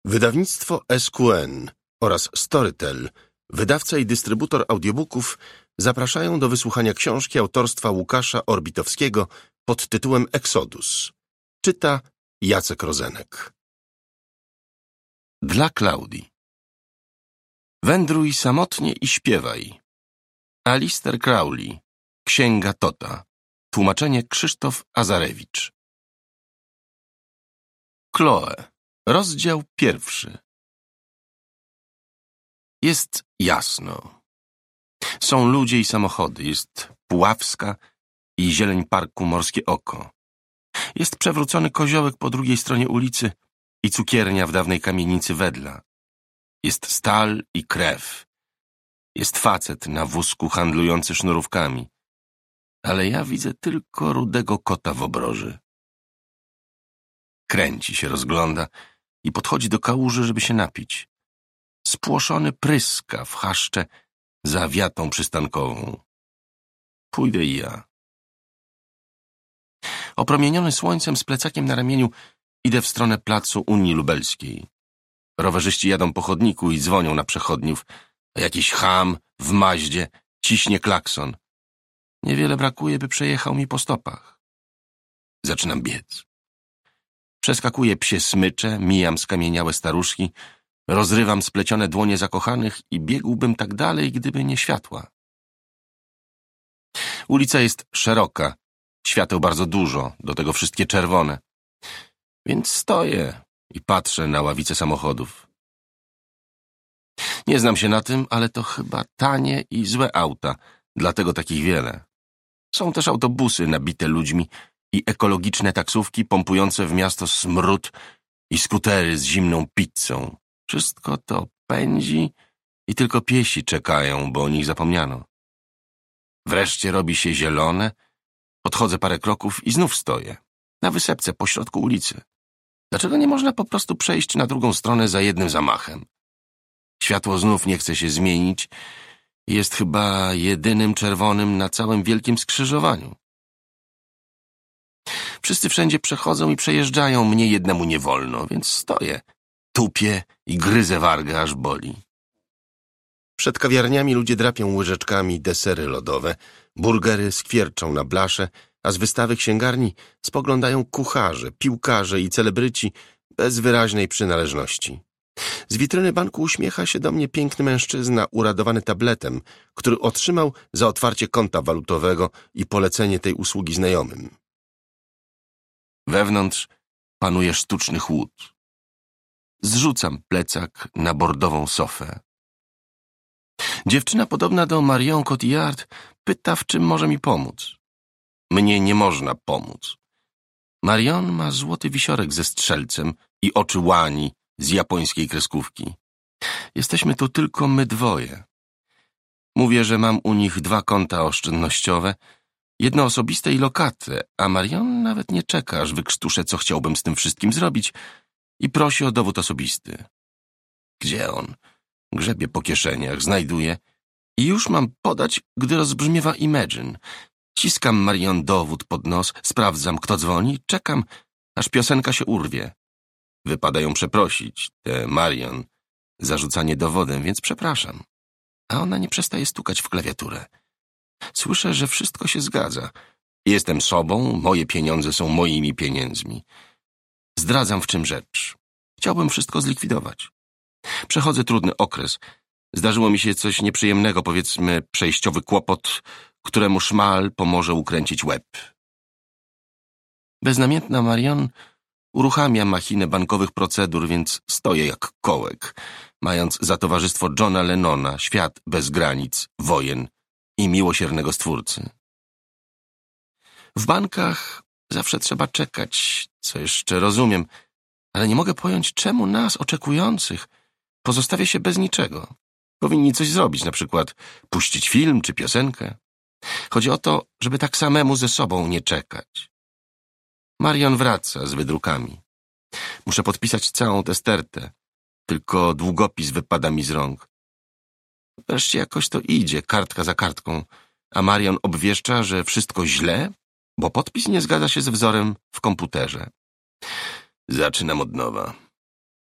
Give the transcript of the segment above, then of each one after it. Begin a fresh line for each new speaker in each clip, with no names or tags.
Wydawnictwo SQN oraz Storytel, wydawca i dystrybutor audiobooków, zapraszają do wysłuchania książki autorstwa Łukasza Orbitowskiego pod tytułem Exodus. Czyta Jacek Rozenek. Dla Klaudii. Wędruj samotnie i śpiewaj. Alister Crowley. Księga Tota. Tłumaczenie Krzysztof Azarewicz. Chloe. Rozdział 1. Jest jasno. Są ludzie i samochody. Jest Puławska i zieleń parku Morskie Oko. Jest przewrócony koziołek po drugiej stronie ulicy i cukiernia w dawnej kamienicy Wedla. Jest stal i krew. Jest facet na wózku handlujący sznurówkami. Ale ja widzę tylko rudego kota w obroży. Kręci się, rozgląda i podchodzi do kałuży, żeby się napić. Spłoszony pryska w chaszcze za wiatą przystankową. Pójdę i ja. Opromieniony słońcem z plecakiem na ramieniu idę w stronę placu Unii Lubelskiej. Rowerzyści jadą po chodniku i dzwonią na przechodniów, a jakiś cham w Maździe ciśnie klakson. Niewiele brakuje, by przejechał mi po stopach. Zaczynam biec. Przeskakuję psie smycze, mijam skamieniałe staruszki, rozrywam splecione dłonie zakochanych i biegłbym tak dalej, gdyby nie światła. Ulica jest szeroka, świateł bardzo dużo, do tego wszystkie czerwone. Więc stoję i patrzę na ławice samochodów. Nie znam się na tym, ale to chyba tanie i złe auta, dlatego takich wiele. Są też autobusy nabite ludźmi i ekologiczne taksówki pompujące w miasto smród i skutery z zimną pizzą. Wszystko to pędzi i tylko piesi czekają, bo o nich zapomniano. Wreszcie robi się zielone, podchodzę parę kroków i znów stoję, na wysepce pośrodku ulicy. Dlaczego nie można po prostu przejść na drugą stronę za jednym zamachem? Światło znów nie chce się zmienić i jest chyba jedynym czerwonym na całym wielkim skrzyżowaniu. Wszyscy wszędzie przechodzą i przejeżdżają, mnie jednemu nie wolno, więc stoję, tupię i gryzę wargę, aż boli. Przed kawiarniami ludzie drapią łyżeczkami desery lodowe, burgery skwierczą na blasze, a z wystawy księgarni spoglądają kucharze, piłkarze i celebryci bez wyraźnej przynależności. Z witryny banku uśmiecha się do mnie piękny mężczyzna uradowany tabletem, który otrzymał za otwarcie konta walutowego i polecenie tej usługi znajomym. Wewnątrz panuje sztuczny chłód. Zrzucam plecak na bordową sofę. Dziewczyna podobna do Marion Cotillard pyta, w czym może mi pomóc. Mnie nie można pomóc. Marion ma złoty wisiorek ze strzelcem i oczy łani z japońskiej kreskówki. Jesteśmy tu tylko my dwoje. Mówię, że mam u nich 2 konta oszczędnościowe, jedno osobiste i lokatę, a Marion nawet nie czeka, aż wykrztuszę, co chciałbym z tym wszystkim zrobić i prosi o dowód osobisty. Gdzie on? Grzebie po kieszeniach, znajduje i już mam podać, gdy rozbrzmiewa Imagine. Ciskam Marion dowód pod nos, sprawdzam, kto dzwoni, czekam, aż piosenka się urwie. Wypada ją przeprosić, tę Marion, za rzucanie dowodem, więc przepraszam. A ona nie przestaje stukać w klawiaturę. Słyszę, że wszystko się zgadza. Jestem sobą, moje pieniądze są moimi pieniędzmi. Zdradzam, w czym rzecz. Chciałbym wszystko zlikwidować. Przechodzę trudny okres. Zdarzyło mi się coś nieprzyjemnego, powiedzmy przejściowy kłopot, któremu szmal pomoże ukręcić łeb. Beznamiętna Marion uruchamia machinę bankowych procedur, więc stoję jak kołek, mając za towarzystwo Johna Lennona, świat bez granic, wojen i miłosiernego stwórcy. W bankach zawsze trzeba czekać, co jeszcze rozumiem, ale nie mogę pojąć, czemu nas, oczekujących, pozostawia się bez niczego. Powinni coś zrobić, na przykład puścić film czy piosenkę. Chodzi o to, żeby tak samemu ze sobą nie czekać. Marion wraca z wydrukami. Muszę podpisać całą tę stertę. Tylko długopis wypada mi z rąk. Wreszcie jakoś to idzie, kartka za kartką, a Marion obwieszcza, że wszystko źle, bo podpis nie zgadza się z wzorem w komputerze. Zaczynam od nowa.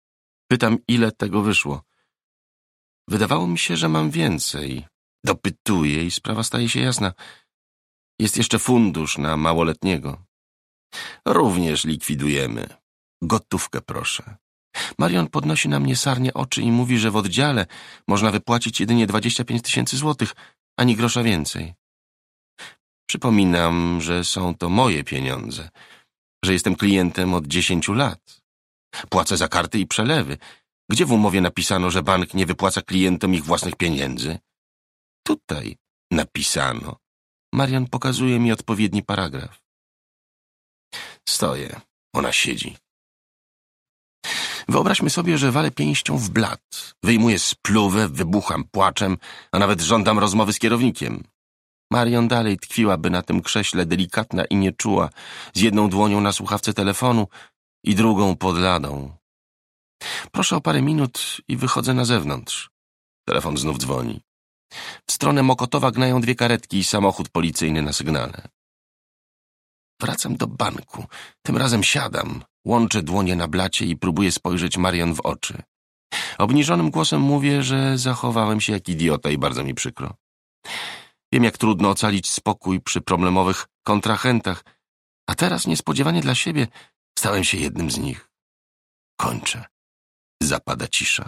Pytam, ile tego wyszło. Wydawało mi się, że mam więcej. Dopytuję i sprawa staje się jasna. Jest jeszcze fundusz na małoletniego. Również likwidujemy. Gotówkę proszę. Marion podnosi na mnie sarnie oczy i mówi, że w oddziale można wypłacić jedynie 25 000 złotych, ani grosza więcej. Przypominam, że są to moje pieniądze, że jestem klientem od 10 lat. Płacę za karty i przelewy. Gdzie w umowie napisano, że bank nie wypłaca klientom ich własnych pieniędzy? Tutaj napisano. Marion pokazuje mi odpowiedni paragraf. Stoję. Ona siedzi. Wyobraźmy sobie, że walę pięścią w blat. Wyjmuję spluwę, wybucham płaczem, a nawet żądam rozmowy z kierownikiem. Marion dalej tkwiłaby na tym krześle, delikatna i nieczuła, z jedną dłonią na słuchawce telefonu i drugą pod ladą. Proszę o parę minut i wychodzę na zewnątrz. Telefon znów dzwoni. W stronę Mokotowa gnają 2 karetki i samochód policyjny na sygnale. Wracam do banku. Tym razem siadam, łączę dłonie na blacie i próbuję spojrzeć Marion w oczy. Obniżonym głosem mówię, że zachowałem się jak idiota i bardzo mi przykro. Wiem, jak trudno ocalić spokój przy problemowych kontrahentach, a teraz niespodziewanie dla siebie stałem się jednym z nich. Kończę. Zapada cisza.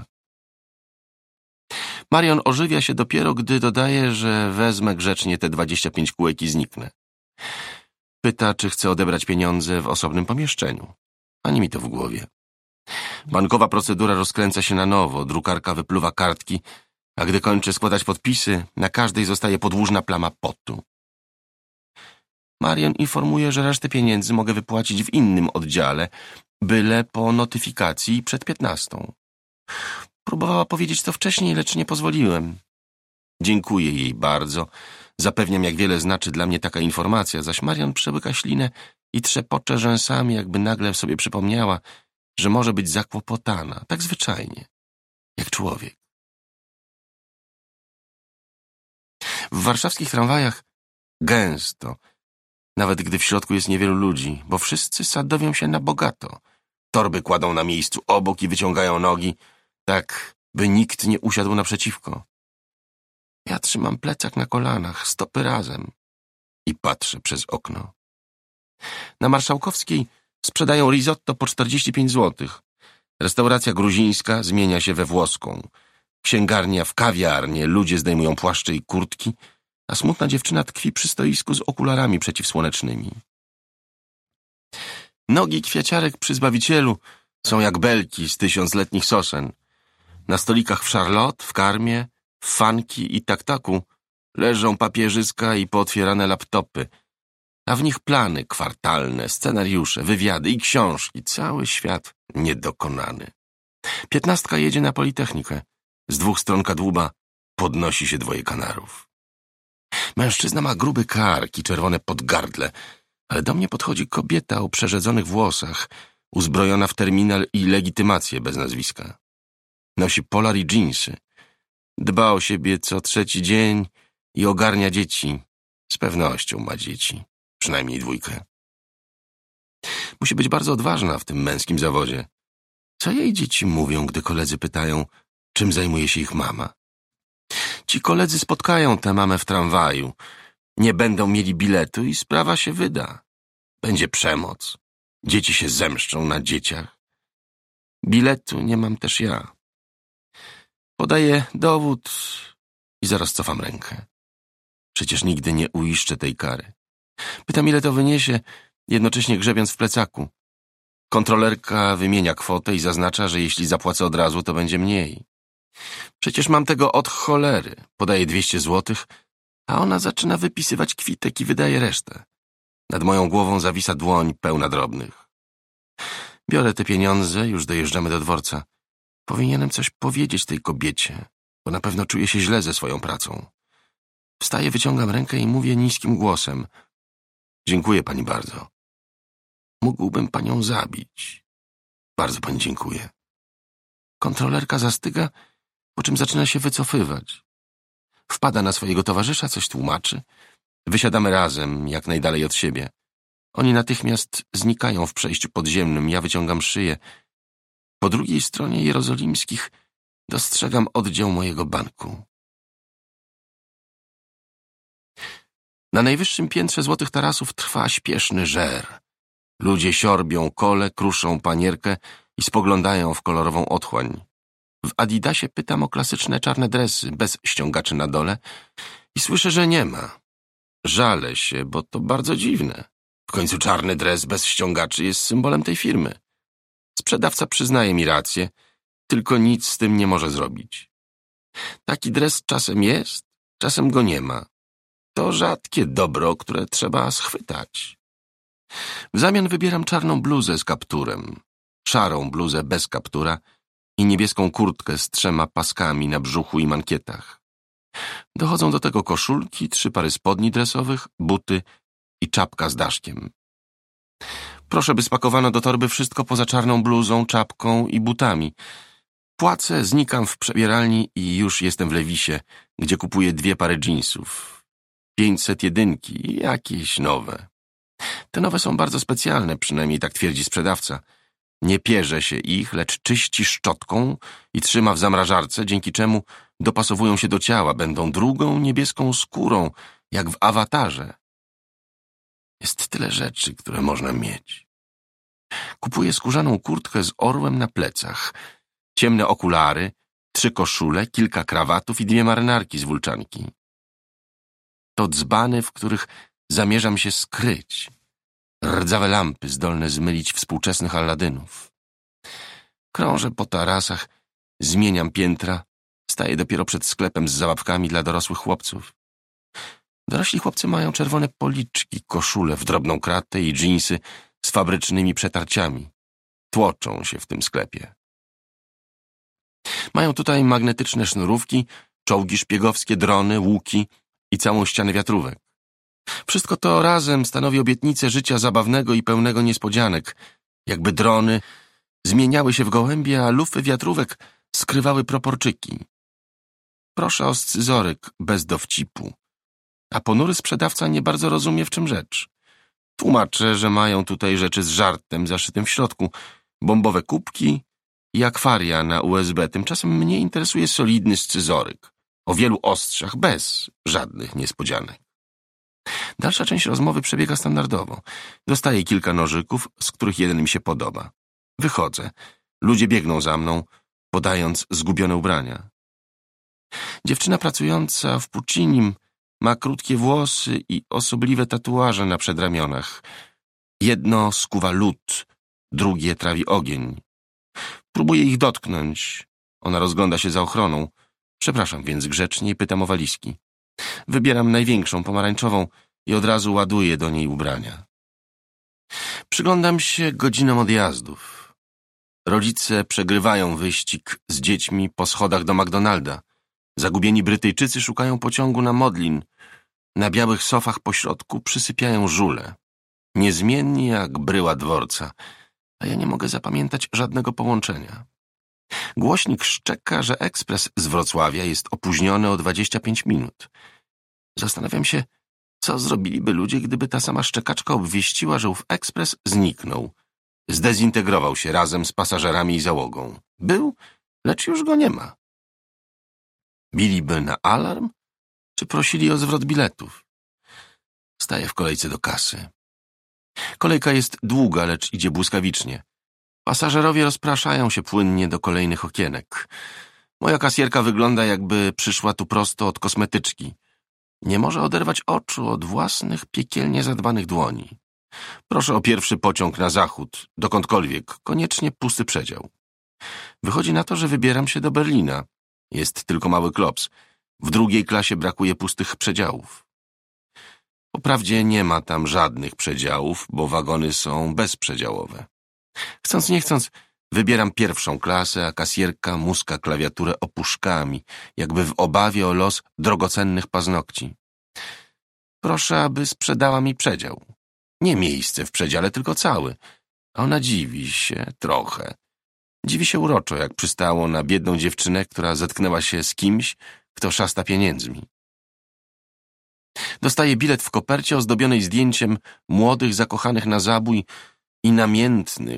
Marion ożywia się dopiero, gdy dodaje, że wezmę grzecznie te 25 kółek i zniknę. Pyta, czy chcę odebrać pieniądze w osobnym pomieszczeniu. Ani mi to w głowie. Bankowa procedura rozkręca się na nowo, drukarka wypluwa kartki, a gdy kończę składać podpisy, na każdej zostaje podłużna plama potu. Marion informuje, że resztę pieniędzy mogę wypłacić w innym oddziale, byle po notyfikacji przed 15. Próbowała powiedzieć to wcześniej, lecz nie pozwoliłem. Dziękuję jej bardzo. Zapewniam, jak wiele znaczy dla mnie taka informacja, zaś Marion przełyka ślinę i trzepocze rzęsami, jakby nagle sobie przypomniała, że może być zakłopotana, tak zwyczajnie, jak człowiek. W warszawskich tramwajach gęsto, nawet gdy w środku jest niewielu ludzi, bo wszyscy sadowią się na bogato. Torby kładą na miejscu obok i wyciągają nogi, tak by nikt nie usiadł naprzeciwko. Ja trzymam plecak na kolanach, stopy razem i patrzę przez okno. Na Marszałkowskiej sprzedają risotto po 45 złotych. Restauracja gruzińska zmienia się we włoską. Księgarnia w kawiarnię, ludzie zdejmują płaszcze i kurtki, a smutna dziewczyna tkwi przy stoisku z okularami przeciwsłonecznymi. Nogi kwiaciarek przy Zbawicielu są jak belki z 1000-letnich sosen. Na stolikach w Charlotte, w Karmie, w Funky i Tak-Taku leżą papierzyska i pootwierane laptopy, a w nich plany kwartalne, scenariusze, wywiady i książki. Cały świat niedokonany. 15 jedzie na Politechnikę. Z 2 stron kadłuba podnosi się 2 kanarów. Mężczyzna ma gruby kark i czerwone podgardle, ale do mnie podchodzi kobieta o przerzedzonych włosach, uzbrojona w terminal i legitymację bez nazwiska. Nosi polar i dżinsy. Dba o siebie co 3 dzień i ogarnia dzieci. Z pewnością ma dzieci. Przynajmniej 2. Musi być bardzo odważna w tym męskim zawodzie. Co jej dzieci mówią, gdy koledzy pytają, czym zajmuje się ich mama? Ci koledzy spotkają tę mamę w tramwaju. Nie będą mieli biletu i sprawa się wyda. Będzie przemoc. Dzieci się zemszczą na dzieciach. Biletu nie mam też ja. Podaję dowód i zaraz cofam rękę. Przecież nigdy nie uiszczę tej kary. Pytam, ile to wyniesie, jednocześnie grzebiąc w plecaku. Kontrolerka wymienia kwotę i zaznacza, że jeśli zapłacę od razu, to będzie mniej. Przecież mam tego od cholery. Podaję 200 złotych, a ona zaczyna wypisywać kwitek i wydaje resztę. Nad moją głową zawisa dłoń pełna drobnych. Biorę te pieniądze, już dojeżdżamy do dworca. Powinienem coś powiedzieć tej kobiecie, bo na pewno czuje się źle ze swoją pracą. Wstaję, wyciągam rękę i mówię niskim głosem. Dziękuję pani bardzo. Mógłbym panią zabić. Bardzo pani dziękuję. Kontrolerka zastyga, po czym zaczyna się wycofywać. Wpada na swojego towarzysza, coś tłumaczy. Wysiadamy razem, jak najdalej od siebie. Oni natychmiast znikają w przejściu podziemnym, ja wyciągam szyję. Po drugiej stronie jerozolimskich dostrzegam oddział mojego banku. Na najwyższym piętrze złotych tarasów trwa śpieszny żer. Ludzie siorbią kole, kruszą panierkę i spoglądają w kolorową otchłań. W Adidasie pytam o klasyczne czarne dresy, bez ściągaczy na dole i słyszę, że nie ma. Żalę się, bo to bardzo dziwne. W końcu czarny dres bez ściągaczy jest symbolem tej firmy. Sprzedawca przyznaje mi rację, tylko nic z tym nie może zrobić. Taki dres czasem jest, czasem go nie ma. To rzadkie dobro, które trzeba schwytać. W zamian wybieram czarną bluzę z kapturem, szarą bluzę bez kaptura i niebieską kurtkę z 3 paskami na brzuchu i mankietach. Dochodzą do tego koszulki, 3 pary spodni dresowych, buty i czapka z daszkiem. Proszę, by spakowano do torby wszystko poza czarną bluzą, czapką i butami. Płacę, znikam w przebieralni i już jestem w Levisie, gdzie kupuję 2 pary dżinsów. 500 jedynki, jakieś nowe. Te nowe są bardzo specjalne, przynajmniej tak twierdzi sprzedawca. Nie pierze się ich, lecz czyści szczotką i trzyma w zamrażarce, dzięki czemu dopasowują się do ciała, będą drugą niebieską skórą, jak w Awatarze. Jest tyle rzeczy, które można mieć. Kupuję skórzaną kurtkę z orłem na plecach, ciemne okulary, 3 koszule, kilka krawatów i 2 marynarki z wulczanki. To dzbany, w których zamierzam się skryć. Rdzawe lampy zdolne zmylić współczesnych Alladynów. Krążę po tarasach, zmieniam piętra, staję dopiero przed sklepem z zabawkami dla dorosłych chłopców. Dorośli chłopcy mają czerwone policzki, koszule w drobną kratę i dżinsy z fabrycznymi przetarciami. Tłoczą się w tym sklepie. Mają tutaj magnetyczne sznurówki, czołgi szpiegowskie, drony, łuki i całą ścianę wiatrówek. Wszystko to razem stanowi obietnicę życia zabawnego i pełnego niespodzianek, jakby drony zmieniały się w gołębie, a lufy wiatrówek skrywały proporczyki. Proszę o scyzoryk bez dowcipu, a ponury sprzedawca nie bardzo rozumie, w czym rzecz. Tłumaczę, że mają tutaj rzeczy z żartem zaszytym w środku, bombowe kubki i akwaria na USB. Tymczasem mnie interesuje solidny scyzoryk, o wielu ostrzach, bez żadnych niespodzianek. Dalsza część rozmowy przebiega standardowo. Dostaję kilka nożyków, z których jeden mi się podoba. Wychodzę. Ludzie biegną za mną, podając zgubione ubrania. Dziewczyna pracująca w Puccinim ma krótkie włosy i osobliwe tatuaże na przedramionach. Jedno skuwa lód, drugie trawi ogień. Próbuję ich dotknąć. Ona rozgląda się za ochroną. Przepraszam więc grzecznie i pytam o walizki. Wybieram największą, pomarańczową i od razu ładuję do niej ubrania. Przyglądam się godzinom odjazdów. Rodzice przegrywają wyścig z dziećmi po schodach do McDonalda. Zagubieni Brytyjczycy szukają pociągu na Modlin. Na białych sofach pośrodku przysypiają żule. Niezmiennie jak bryła dworca, a ja nie mogę zapamiętać żadnego połączenia. Głośnik szczeka, że ekspres z Wrocławia jest opóźniony o 25 minut. Zastanawiam się, co zrobiliby ludzie, gdyby ta sama szczekaczka obwieściła, że ów ekspres zniknął. Zdezintegrował się razem z pasażerami i załogą. Był, lecz już go nie ma. Biliby na alarm, czy prosili o zwrot biletów? Staję w kolejce do kasy. Kolejka jest długa, lecz idzie błyskawicznie. Pasażerowie rozpraszają się płynnie do kolejnych okienek. Moja kasjerka wygląda, jakby przyszła tu prosto od kosmetyczki. Nie może oderwać oczu od własnych piekielnie zadbanych dłoni. Proszę o pierwszy pociąg na zachód, dokądkolwiek, koniecznie pusty przedział. Wychodzi na to, że wybieram się do Berlina. Jest tylko mały klops. W drugiej klasie brakuje pustych przedziałów. Wprawdzie nie ma tam żadnych przedziałów, bo wagony są bezprzedziałowe. Chcąc nie chcąc, wybieram pierwszą klasę, a kasjerka muska klawiaturę opuszkami, jakby w obawie o los drogocennych paznokci. Proszę, aby sprzedała mi przedział. Nie miejsce w przedziale, tylko cały. A ona dziwi się trochę. Dziwi się uroczo, jak przystało na biedną dziewczynę, która zetknęła się z kimś, kto szasta pieniędzmi. Dostaje bilet w kopercie ozdobionej zdjęciem młodych, zakochanych na zabój i namiętnych,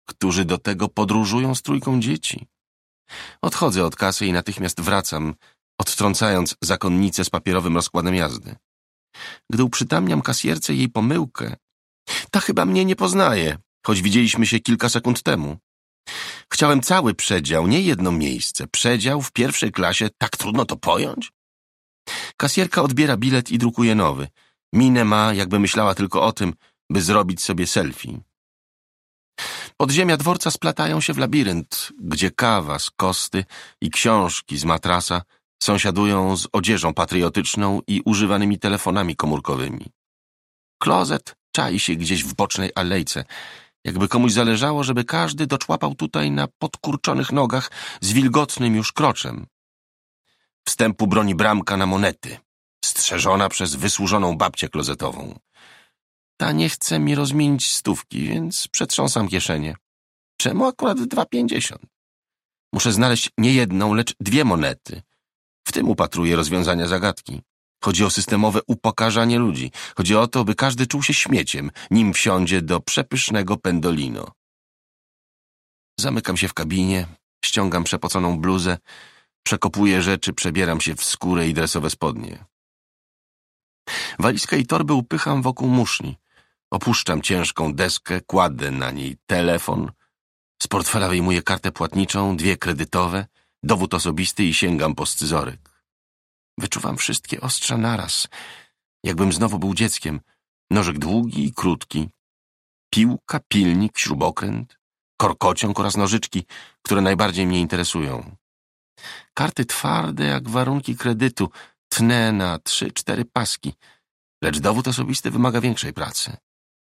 którzy do tego podróżują z trójką dzieci. Odchodzę od kasy i natychmiast wracam, odtrącając zakonnicę z papierowym rozkładem jazdy. Gdy uprzytamniam kasjerce jej pomyłkę, ta chyba mnie nie poznaje, choć widzieliśmy się kilka sekund temu. Chciałem cały przedział, nie jedno miejsce. Przedział w pierwszej klasie, tak trudno to pojąć? Kasjerka odbiera bilet i drukuje nowy. Minę ma, jakby myślała tylko o tym, by zrobić sobie selfie. Podziemia dworca splatają się w labirynt, gdzie kawa z kosty i książki z matrasa sąsiadują z odzieżą patriotyczną i używanymi telefonami komórkowymi. Klozet czai się gdzieś w bocznej alejce, jakby komuś zależało, żeby każdy doczłapał tutaj na podkurczonych nogach z wilgotnym już kroczem. Wstępu broni bramka na monety, strzeżona przez wysłużoną babcię klozetową. Ta nie chce mi rozmienić stówki, więc przetrząsam kieszenie. Czemu akurat 2,50? Muszę znaleźć nie jedną, lecz 2 monety. W tym upatruję rozwiązania zagadki. Chodzi o systemowe upokarzanie ludzi. Chodzi o to, by każdy czuł się śmieciem, nim wsiądzie do przepysznego pendolino. Zamykam się w kabinie, ściągam przepoconą bluzę, przekopuję rzeczy, przebieram się w skórę i dresowe spodnie. Walizkę i torby upycham wokół muszli. Opuszczam ciężką deskę, kładę na niej telefon. Z portfela wyjmuję kartę płatniczą, 2 kredytowe, dowód osobisty i sięgam po scyzoryk. Wyczuwam wszystkie ostrza naraz, jakbym znowu był dzieckiem. Nożyk długi i krótki, piłka, pilnik, śrubokręt, korkociąg oraz nożyczki, które najbardziej mnie interesują. Karty twarde jak warunki kredytu, tnę na 3-4 paski, lecz dowód osobisty wymaga większej pracy.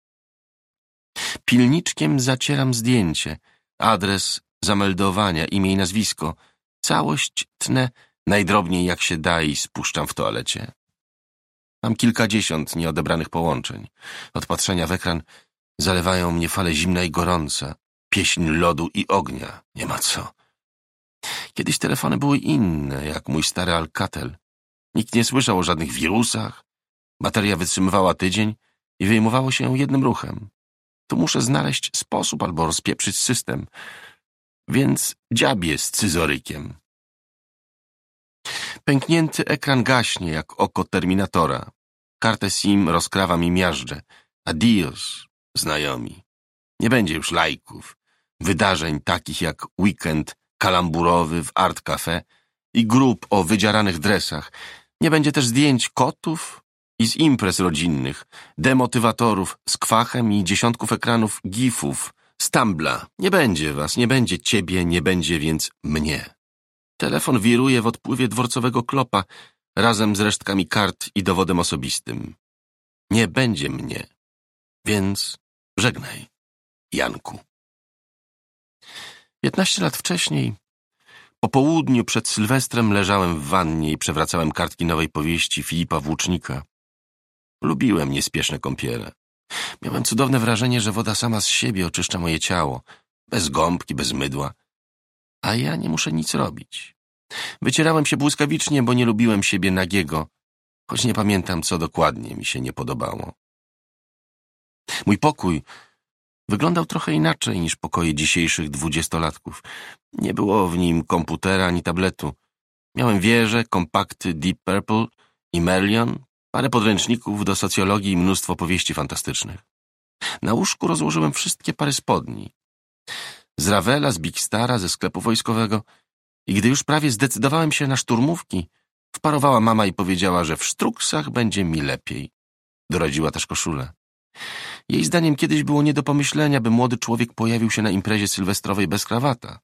Pilniczkiem zacieram zdjęcie, adres zameldowania, imię i nazwisko. Całość tnę najdrobniej jak się da i spuszczam w toalecie. Mam kilkadziesiąt nieodebranych połączeń. Od patrzenia w ekran zalewają mnie fale zimna i gorąca, pieśń lodu i ognia. Nie ma co. Kiedyś telefony były inne, jak mój stary Alcatel. Nikt nie słyszał o żadnych wirusach. Bateria wytrzymywała tydzień i wyjmowało się ją jednym ruchem. Tu muszę znaleźć sposób albo rozpieprzyć system. Więc dziabię z scyzorykiem. Pęknięty ekran gaśnie jak oko Terminatora. Kartę SIM rozkrawam i miażdżę. Adios, znajomi. Nie będzie już lajków, wydarzeń takich jak weekend kalamburowy w Art Cafe i grup o wydzieranych dresach. Nie będzie też zdjęć kotów i z imprez rodzinnych, demotywatorów z kwachem i dziesiątków ekranów gifów, z Tumbla. Nie będzie was, nie będzie ciebie, nie będzie więc mnie. Telefon wiruje w odpływie dworcowego klopa razem z resztkami kart i dowodem osobistym. Nie będzie mnie, więc żegnaj, Janku. 15 lat wcześniej, po południu przed Sylwestrem leżałem w wannie i przewracałem kartki nowej powieści Filipa Włócznika. Lubiłem niespieszne kąpiele. Miałem cudowne wrażenie, że woda sama z siebie oczyszcza moje ciało, bez gąbki, bez mydła, a ja nie muszę nic robić. Wycierałem się błyskawicznie, bo nie lubiłem siebie nagiego, choć nie pamiętam, co dokładnie mi się nie podobało. Mój pokój wyglądał trochę inaczej niż pokoje dzisiejszych 20-latków. Nie było w nim komputera ani tabletu. Miałem wieże, kompakty Deep Purple i Merlion, parę podręczników do socjologii i mnóstwo powieści fantastycznych. Na łóżku rozłożyłem wszystkie pary spodni. Z Ravela, z Big Stara, ze sklepu wojskowego i gdy już prawie zdecydowałem się na szturmówki, wparowała mama i powiedziała, że w sztruksach będzie mi lepiej. Doradziła też koszulę. Jej zdaniem kiedyś było nie do pomyślenia, by młody człowiek pojawił się na imprezie sylwestrowej bez krawata.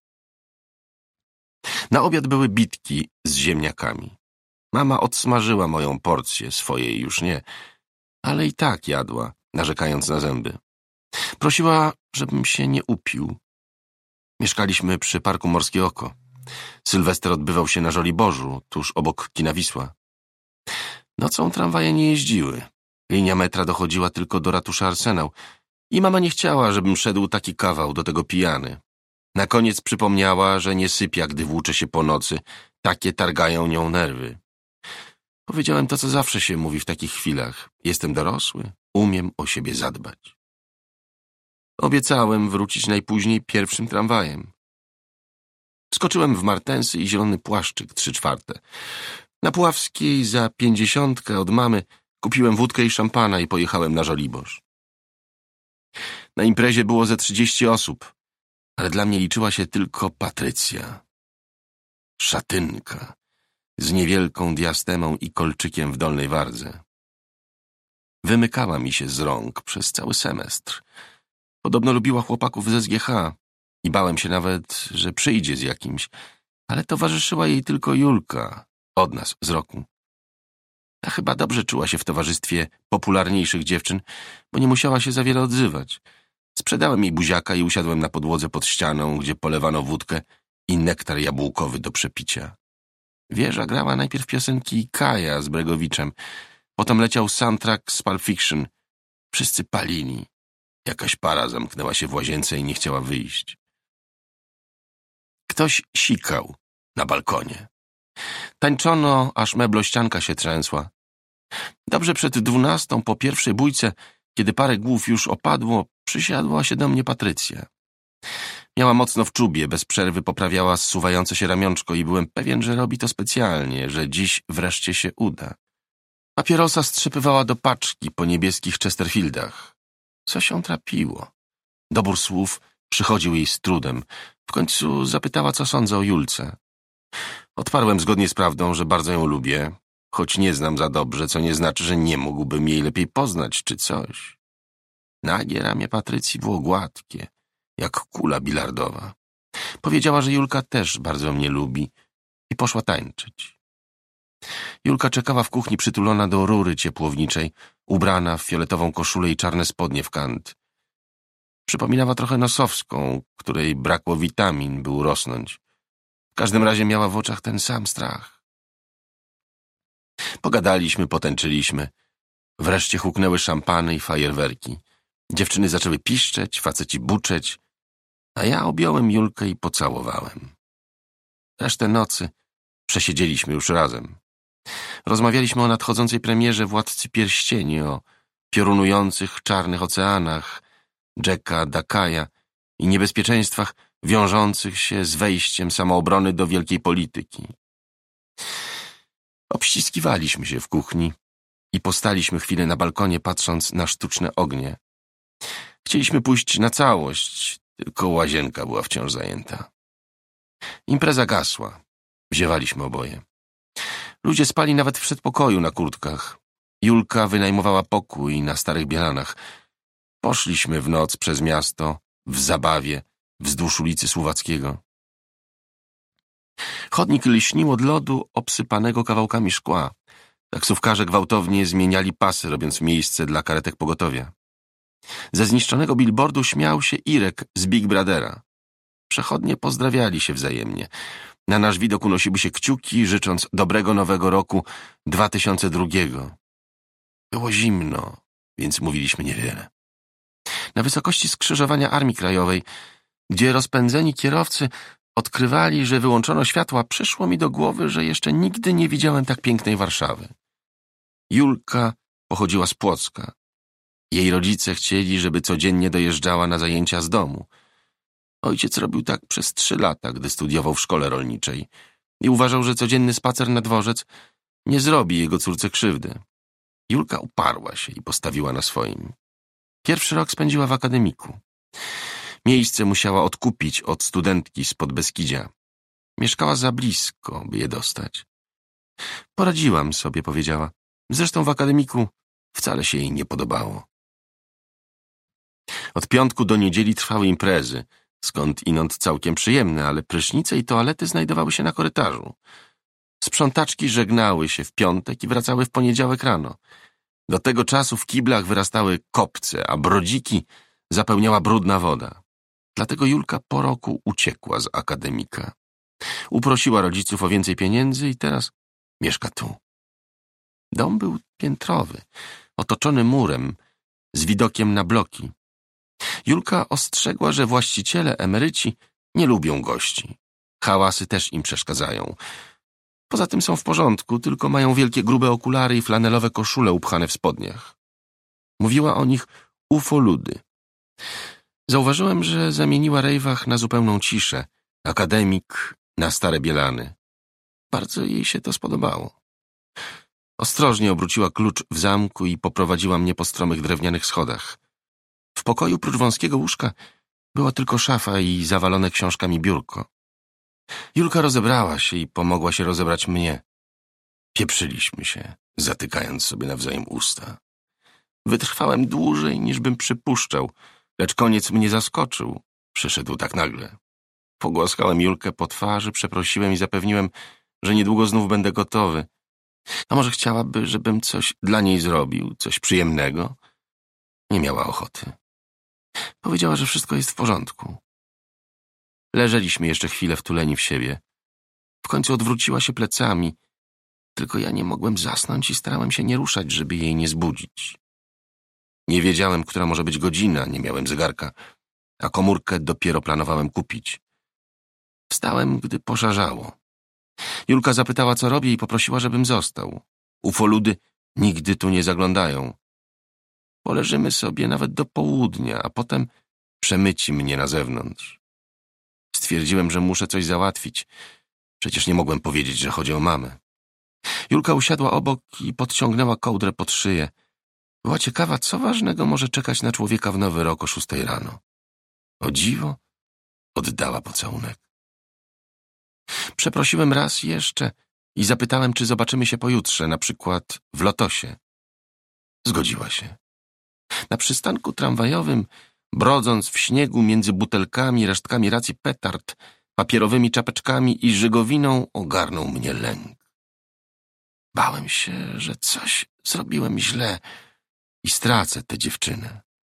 Na obiad były bitki z ziemniakami. Mama odsmażyła moją porcję, swojej już nie, ale i tak jadła, narzekając na zęby. Prosiła, żebym się nie upił. Mieszkaliśmy przy parku Morskie Oko. Sylwester odbywał się na Żoliborzu, tuż obok kina Wisła. Nocą tramwaje nie jeździły. Linia metra dochodziła tylko do ratusza Arsenał i mama nie chciała, żebym szedł taki kawał, do tego pijany. Na koniec przypomniała, że nie sypia, gdy włóczy się po nocy. Takie targają nią nerwy. Powiedziałem to, co zawsze się mówi w takich chwilach. Jestem dorosły, umiem o siebie zadbać. Obiecałem wrócić najpóźniej pierwszym tramwajem. Skoczyłem w martensy i zielony płaszczyk 3/4. Na Puławskiej za 50 od mamy kupiłem wódkę i szampana i pojechałem na Żoliborz. Na imprezie było ze 30 osób, ale dla mnie liczyła się tylko Patrycja. Szatynka z niewielką diastemą i kolczykiem w dolnej wardze. Wymykała mi się z rąk przez cały semestr. Podobno lubiła chłopaków z SGH i bałem się nawet, że przyjdzie z jakimś, ale towarzyszyła jej tylko Julka, od nas z roku. Ta chyba dobrze czuła się w towarzystwie popularniejszych dziewczyn, bo nie musiała się za wiele odzywać. Sprzedałem jej buziaka i usiadłem na podłodze pod ścianą, gdzie polewano wódkę i nektar jabłkowy do przepicia. Wieża grała najpierw piosenki Kaja z Bregowiczem, potem leciał soundtrack z Pulp Fiction. Wszyscy palili. Jakaś para zamknęła się w łazience i nie chciała wyjść. Ktoś sikał na balkonie. Tańczono, aż meblościanka się trzęsła. Dobrze przed 12 po pierwszej bójce, kiedy parę głów już opadło, przysiadła się do mnie Patrycja. Miała mocno w czubie, bez przerwy poprawiała zsuwające się ramionczko i byłem pewien, że robi to specjalnie, że dziś wreszcie się uda. Papierosa strzepywała do paczki po niebieskich Chesterfieldach. Co się trapiło? Dobór słów przychodził jej z trudem. W końcu zapytała, co sądzę o Julce. Odparłem zgodnie z prawdą, że bardzo ją lubię, choć nie znam za dobrze, co nie znaczy, że nie mógłbym jej lepiej poznać czy coś. Nagie ramię Patrycji było gładkie, jak kula bilardowa. Powiedziała, że Julka też bardzo mnie lubi i poszła tańczyć. Julka czekała w kuchni przytulona do rury ciepłowniczej, ubrana w fioletową koszulę i czarne spodnie w kant. Przypominała trochę Nosowską, której brakło witamin, by urosnąć. W każdym razie miała w oczach ten sam strach. Pogadaliśmy, potęczyliśmy. Wreszcie huknęły szampany i fajerwerki. Dziewczyny zaczęły piszczeć, faceci buczeć, a ja objąłem Julkę i pocałowałem. Resztę nocy przesiedzieliśmy już razem. Rozmawialiśmy o nadchodzącej premierze Władcy Pierścieni, o piorunujących czarnych oceanach, Jacka Dakaja i niebezpieczeństwach wiążących się z wejściem samoobrony do wielkiej polityki. Obściskiwaliśmy się w kuchni i postaliśmy chwilę na balkonie, patrząc na sztuczne ognie. Chcieliśmy pójść na całość, tylko łazienka była wciąż zajęta. Impreza gasła. Wziewaliśmy oboje. Ludzie spali nawet w przedpokoju na kurtkach. Julka wynajmowała pokój na Starych Bielanach. Poszliśmy w noc przez miasto, w zabawie, wzdłuż ulicy Słowackiego. Chodnik lśnił od lodu obsypanego kawałkami szkła. Taksówkarze gwałtownie zmieniali pasy, robiąc miejsce dla karetek pogotowia. Ze zniszczonego billboardu śmiał się Irek z Big Brothera. Przechodnie pozdrawiali się wzajemnie. Na nasz widok unosiły się kciuki, życząc dobrego nowego roku 2002. Było zimno, więc mówiliśmy niewiele. Na wysokości skrzyżowania Armii Krajowej, gdzie rozpędzeni kierowcy odkrywali, że wyłączono światła, przyszło mi do głowy, że jeszcze nigdy nie widziałem tak pięknej Warszawy. Julka pochodziła z Płocka. Jej rodzice chcieli, żeby codziennie dojeżdżała na zajęcia z domu. Ojciec robił tak przez 3 lata, gdy studiował w szkole rolniczej i uważał, że codzienny spacer na dworzec nie zrobi jego córce krzywdy. Julka uparła się i postawiła na swoim. Pierwszy rok spędziła w akademiku. Miejsce musiała odkupić od studentki z Podbeskidzia. Mieszkała za blisko, by je dostać. Poradziłam sobie, powiedziała. Zresztą w akademiku wcale się jej nie podobało. Od piątku do niedzieli trwały imprezy, skąd inąd całkiem przyjemne, ale prysznice i toalety znajdowały się na korytarzu. Sprzątaczki żegnały się w piątek i wracały w poniedziałek rano. Do tego czasu w kiblach wyrastały kopce, a brodziki zapełniała brudna woda. Dlatego Julka po roku uciekła z akademika. Uprosiła rodziców o więcej pieniędzy i teraz mieszka tu. Dom był piętrowy, otoczony murem, z widokiem na bloki. Julka ostrzegła, że właściciele, emeryci nie lubią gości. Hałasy też im przeszkadzają. Poza tym są w porządku, tylko mają wielkie grube okulary i flanelowe koszule upchane w spodniach. Mówiła o nich ufoludy. Zauważyłem, że zamieniła Rejwach na zupełną ciszę, akademik na stare bielany. Bardzo jej się to spodobało. Ostrożnie obróciła klucz w zamku i poprowadziła mnie po stromych drewnianych schodach. W pokoju prócz wąskiego łóżka była tylko szafa i zawalone książkami biurko. Julka rozebrała się i pomogła się rozebrać mnie. Pieprzyliśmy się, zatykając sobie nawzajem usta. Wytrwałem dłużej, niż bym przypuszczał, lecz koniec mnie zaskoczył. Przyszedł tak nagle. Pogłaskałem Julkę po twarzy, przeprosiłem i zapewniłem, że niedługo znów będę gotowy. A może chciałaby, żebym coś dla niej zrobił, coś przyjemnego? Nie miała ochoty. Powiedziała, że wszystko jest w porządku. Leżeliśmy jeszcze chwilę wtuleni w siebie. W końcu odwróciła się plecami. Tylko ja nie mogłem zasnąć i starałem się nie ruszać, żeby jej nie zbudzić. Nie wiedziałem, która może być godzina, nie miałem zegarka, a komórkę dopiero planowałem kupić. Wstałem, gdy poszarzało. Julka zapytała, co robię i poprosiła, żebym został. Ufoludy nigdy tu nie zaglądają. Poleżymy sobie nawet do południa, a potem przemyci mnie na zewnątrz. Stwierdziłem, że muszę coś załatwić. Przecież nie mogłem powiedzieć, że chodzi o mamę. Julka usiadła obok i podciągnęła kołdrę pod szyję. Była ciekawa, co ważnego może czekać na człowieka w nowy rok o 6 rano. O dziwo, oddała pocałunek. Przeprosiłem raz jeszcze i zapytałem, czy zobaczymy się pojutrze, na przykład w Lotosie. Zgodziła się. Na przystanku tramwajowym, brodząc w śniegu między butelkami, resztkami racji petard, papierowymi czapeczkami i żygowiną, ogarnął mnie lęk. Bałem się, że coś zrobiłem źle i stracę tę dziewczynę.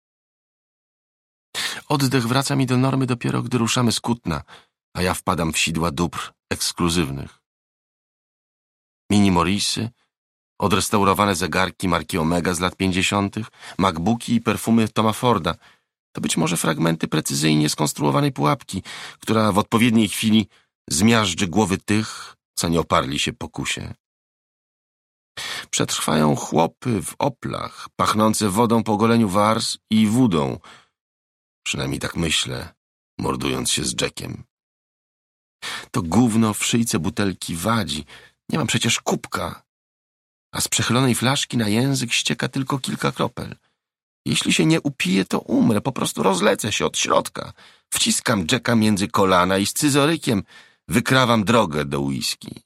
Oddech wraca mi do normy dopiero, gdy ruszamy z Kutna, a ja wpadam w sidła dóbr ekskluzywnych. Mini Morrisy, odrestaurowane zegarki marki Omega z lat 50., MacBooki i perfumy Toma Forda. To być może fragmenty precyzyjnie skonstruowanej pułapki, która w odpowiedniej chwili zmiażdży głowy tych, co nie oparli się pokusie. Przetrwają chłopy w oplach, pachnące wodą po goleniu wars i wódą. Przynajmniej tak myślę, mordując się z Jackiem. To gówno w szyjce butelki wadzi. Nie mam przecież kubka. A z przechylonej flaszki na język ścieka tylko kilka kropel. Jeśli się nie upiję, to umrę. Po prostu rozlecę się od środka. Wciskam Jacka między kolana i scyzorykiem wykrawam drogę do whisky.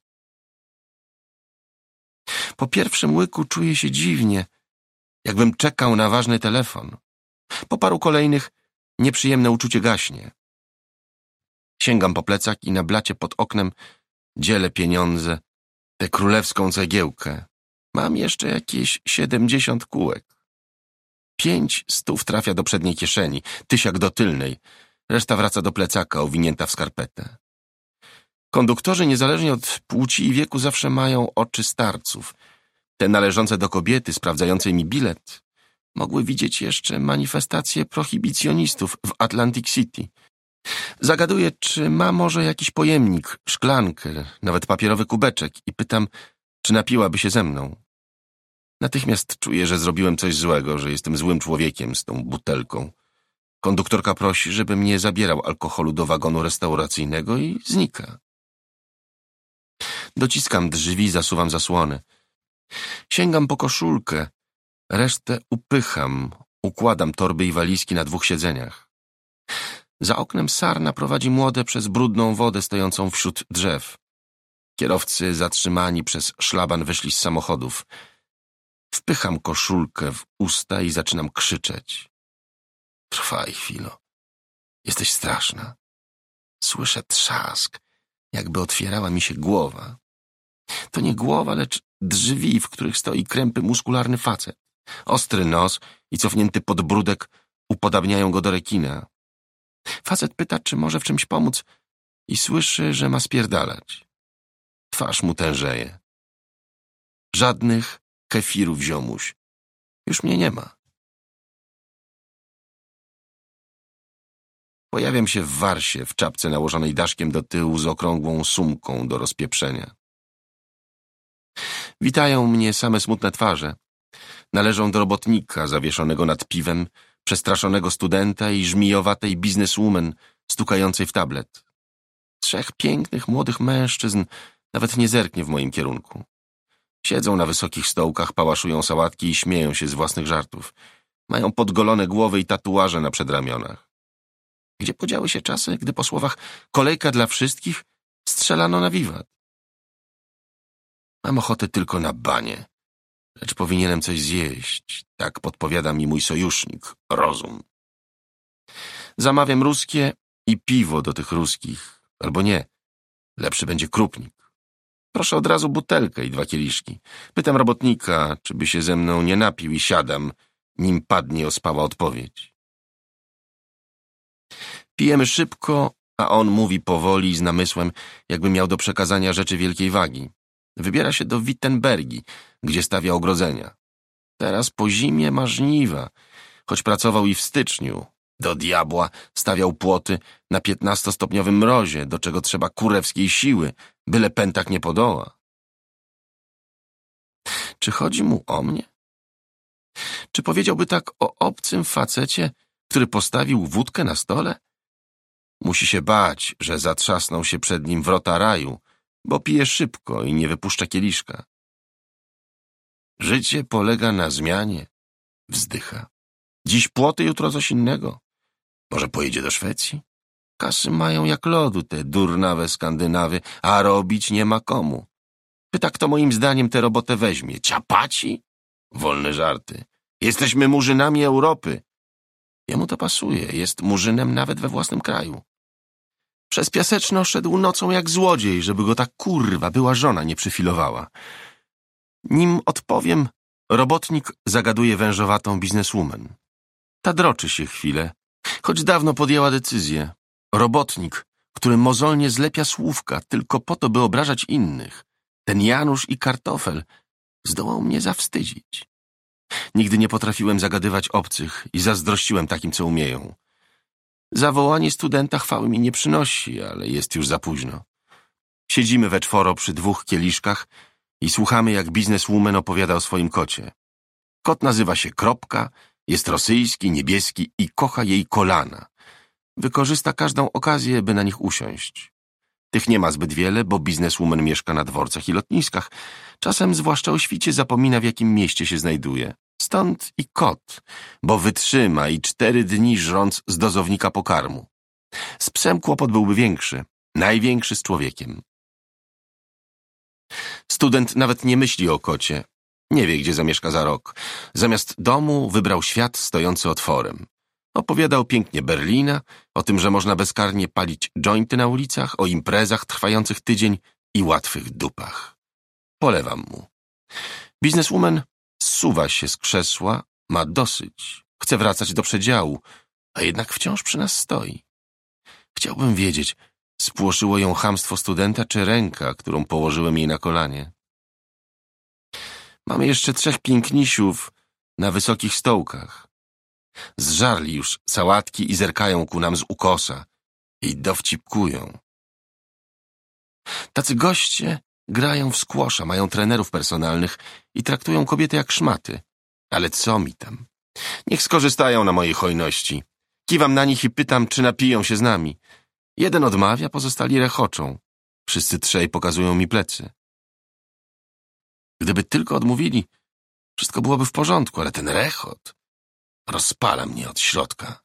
Po pierwszym łyku czuję się dziwnie, jakbym czekał na ważny telefon. Po paru kolejnych nieprzyjemne uczucie gaśnie. Sięgam po plecak i na blacie pod oknem dzielę pieniądze, tę królewską cegiełkę. Mam jeszcze jakieś 70 kółek. 5 stów trafia do przedniej kieszeni, 1000 do tylnej. Reszta wraca do plecaka, owinięta w skarpetę. Konduktorzy, niezależnie od płci i wieku, zawsze mają oczy starców. Te należące do kobiety, sprawdzającej mi bilet, mogły widzieć jeszcze manifestację prohibicjonistów w Atlantic City. Zagaduję, czy ma może jakiś pojemnik, szklankę, nawet papierowy kubeczek i pytam, czy napiłaby się ze mną. Natychmiast czuję, że zrobiłem coś złego, że jestem złym człowiekiem z tą butelką. Konduktorka prosi, żebym nie zabierał alkoholu do wagonu restauracyjnego i znika. Dociskam drzwi, zasuwam zasłony. Sięgam po koszulkę, resztę upycham, układam torby i walizki na 2 siedzeniach. Za oknem sarna prowadzi młode przez brudną wodę stojącą wśród drzew. Kierowcy zatrzymani przez szlaban wyszli z samochodów. Wpycham koszulkę w usta i zaczynam krzyczeć. Trwaj chwilo. Jesteś straszna. Słyszę trzask, jakby otwierała mi się głowa. To nie głowa, lecz drzwi, w których stoi krępy muskularny facet. Ostry nos i cofnięty podbródek upodabniają go do rekina. Facet pyta, czy może w czymś pomóc i słyszy, że ma spierdalać. Twarz mu tężeje. Żadnych kefirów, ziomuś. Już mnie nie ma. Pojawiam się w warsie, w czapce nałożonej daszkiem do tyłu z okrągłą sumką do rozpieprzenia. Witają mnie same smutne twarze. Należą do robotnika zawieszonego nad piwem przestraszonego studenta i żmijowatej bizneswoman stukającej w tablet. 3 pięknych, młodych mężczyzn nawet nie zerknie w moim kierunku. Siedzą na wysokich stołkach, pałaszują sałatki i śmieją się z własnych żartów. Mają podgolone głowy i tatuaże na przedramionach. Gdzie podziały się czasy, gdy po słowach kolejka dla wszystkich strzelano na wiwat? Mam ochotę tylko na banie, lecz powinienem coś zjeść. Tak podpowiada mi mój sojusznik, rozum. Zamawiam ruskie i piwo do tych ruskich. Albo nie, lepszy będzie krupnik. Proszę od razu butelkę i 2 kieliszki. Pytam robotnika, czy by się ze mną nie napił i siadam, nim padnie ospała odpowiedź. Pijemy szybko, a on mówi powoli, z namysłem, jakby miał do przekazania rzeczy wielkiej wagi. Wybiera się do Wittenbergi, gdzie stawia ogrodzenia. Teraz po zimie ma żniwa, choć pracował i w styczniu. Do diabła stawiał płoty na 15-stopniowym mrozie, do czego trzeba kurewskiej siły, byle pętak nie podoła. Czy chodzi mu o mnie? Czy powiedziałby tak o obcym facecie, który postawił wódkę na stole? Musi się bać, że zatrzasną się przed nim wrota raju, bo pije szybko i nie wypuszcza kieliszka. Życie polega na zmianie, wzdycha. Dziś płoty, jutro coś innego. Może pojedzie do Szwecji? Kasy mają jak lodu te durnawe Skandynawy, a robić nie ma komu. Pyta, kto moim zdaniem tę robotę weźmie. Ciapaci? Wolne żarty. Jesteśmy murzynami Europy. Jemu to pasuje, jest murzynem nawet we własnym kraju. Przez Piaseczno szedł nocą jak złodziej, żeby go ta kurwa była żona nie przyfilowała. Nim odpowiem, robotnik zagaduje wężowatą bizneswoman. Ta droczy się chwilę, choć dawno podjęła decyzję. Robotnik, który mozolnie zlepia słówka tylko po to, by obrażać innych. Ten Janusz i kartofel zdołał mnie zawstydzić. Nigdy nie potrafiłem zagadywać obcych i zazdrościłem takim, co umieją. Zawołanie studenta chwały mi nie przynosi, ale jest już za późno. Siedzimy we czworo przy 2 kieliszkach i słuchamy, jak bizneswoman opowiada o swoim kocie. Kot nazywa się Kropka, jest rosyjski, niebieski i kocha jej kolana. Wykorzysta każdą okazję, by na nich usiąść. Tych nie ma zbyt wiele, bo bizneswoman mieszka na dworcach i lotniskach. Czasem, zwłaszcza o świcie, zapomina, w jakim mieście się znajduje. Stąd i kot, bo wytrzyma i 4 dni żrąc z dozownika pokarmu. Z psem kłopot byłby większy, największy z człowiekiem. Student nawet nie myśli o kocie. Nie wie, gdzie zamieszka za rok. Zamiast domu wybrał świat stojący otworem. Opowiadał pięknie Berlina, o tym, że można bezkarnie palić jointy na ulicach, o imprezach trwających tydzień i łatwych dupach. Polewam mu. Bizneswoman zsuwa się z krzesła, ma dosyć. Chce wracać do przedziału, a jednak wciąż przy nas stoi. Chciałbym wiedzieć, spłoszyło ją chamstwo studenta, czy ręka, którą położyłem jej na kolanie. Mamy jeszcze 3 pięknisiów na wysokich stołkach. Zżarli już sałatki i zerkają ku nam z ukosa i dowcipkują. Tacy goście grają w squasha, mają trenerów personalnych i traktują kobiety jak szmaty. Ale co mi tam? Niech skorzystają na mojej hojności. Kiwam na nich i pytam, czy napiją się z nami. Jeden odmawia, pozostali rechoczą. Wszyscy 3 pokazują mi plecy. Gdyby tylko odmówili, wszystko byłoby w porządku, ale ten rechot rozpala mnie od środka.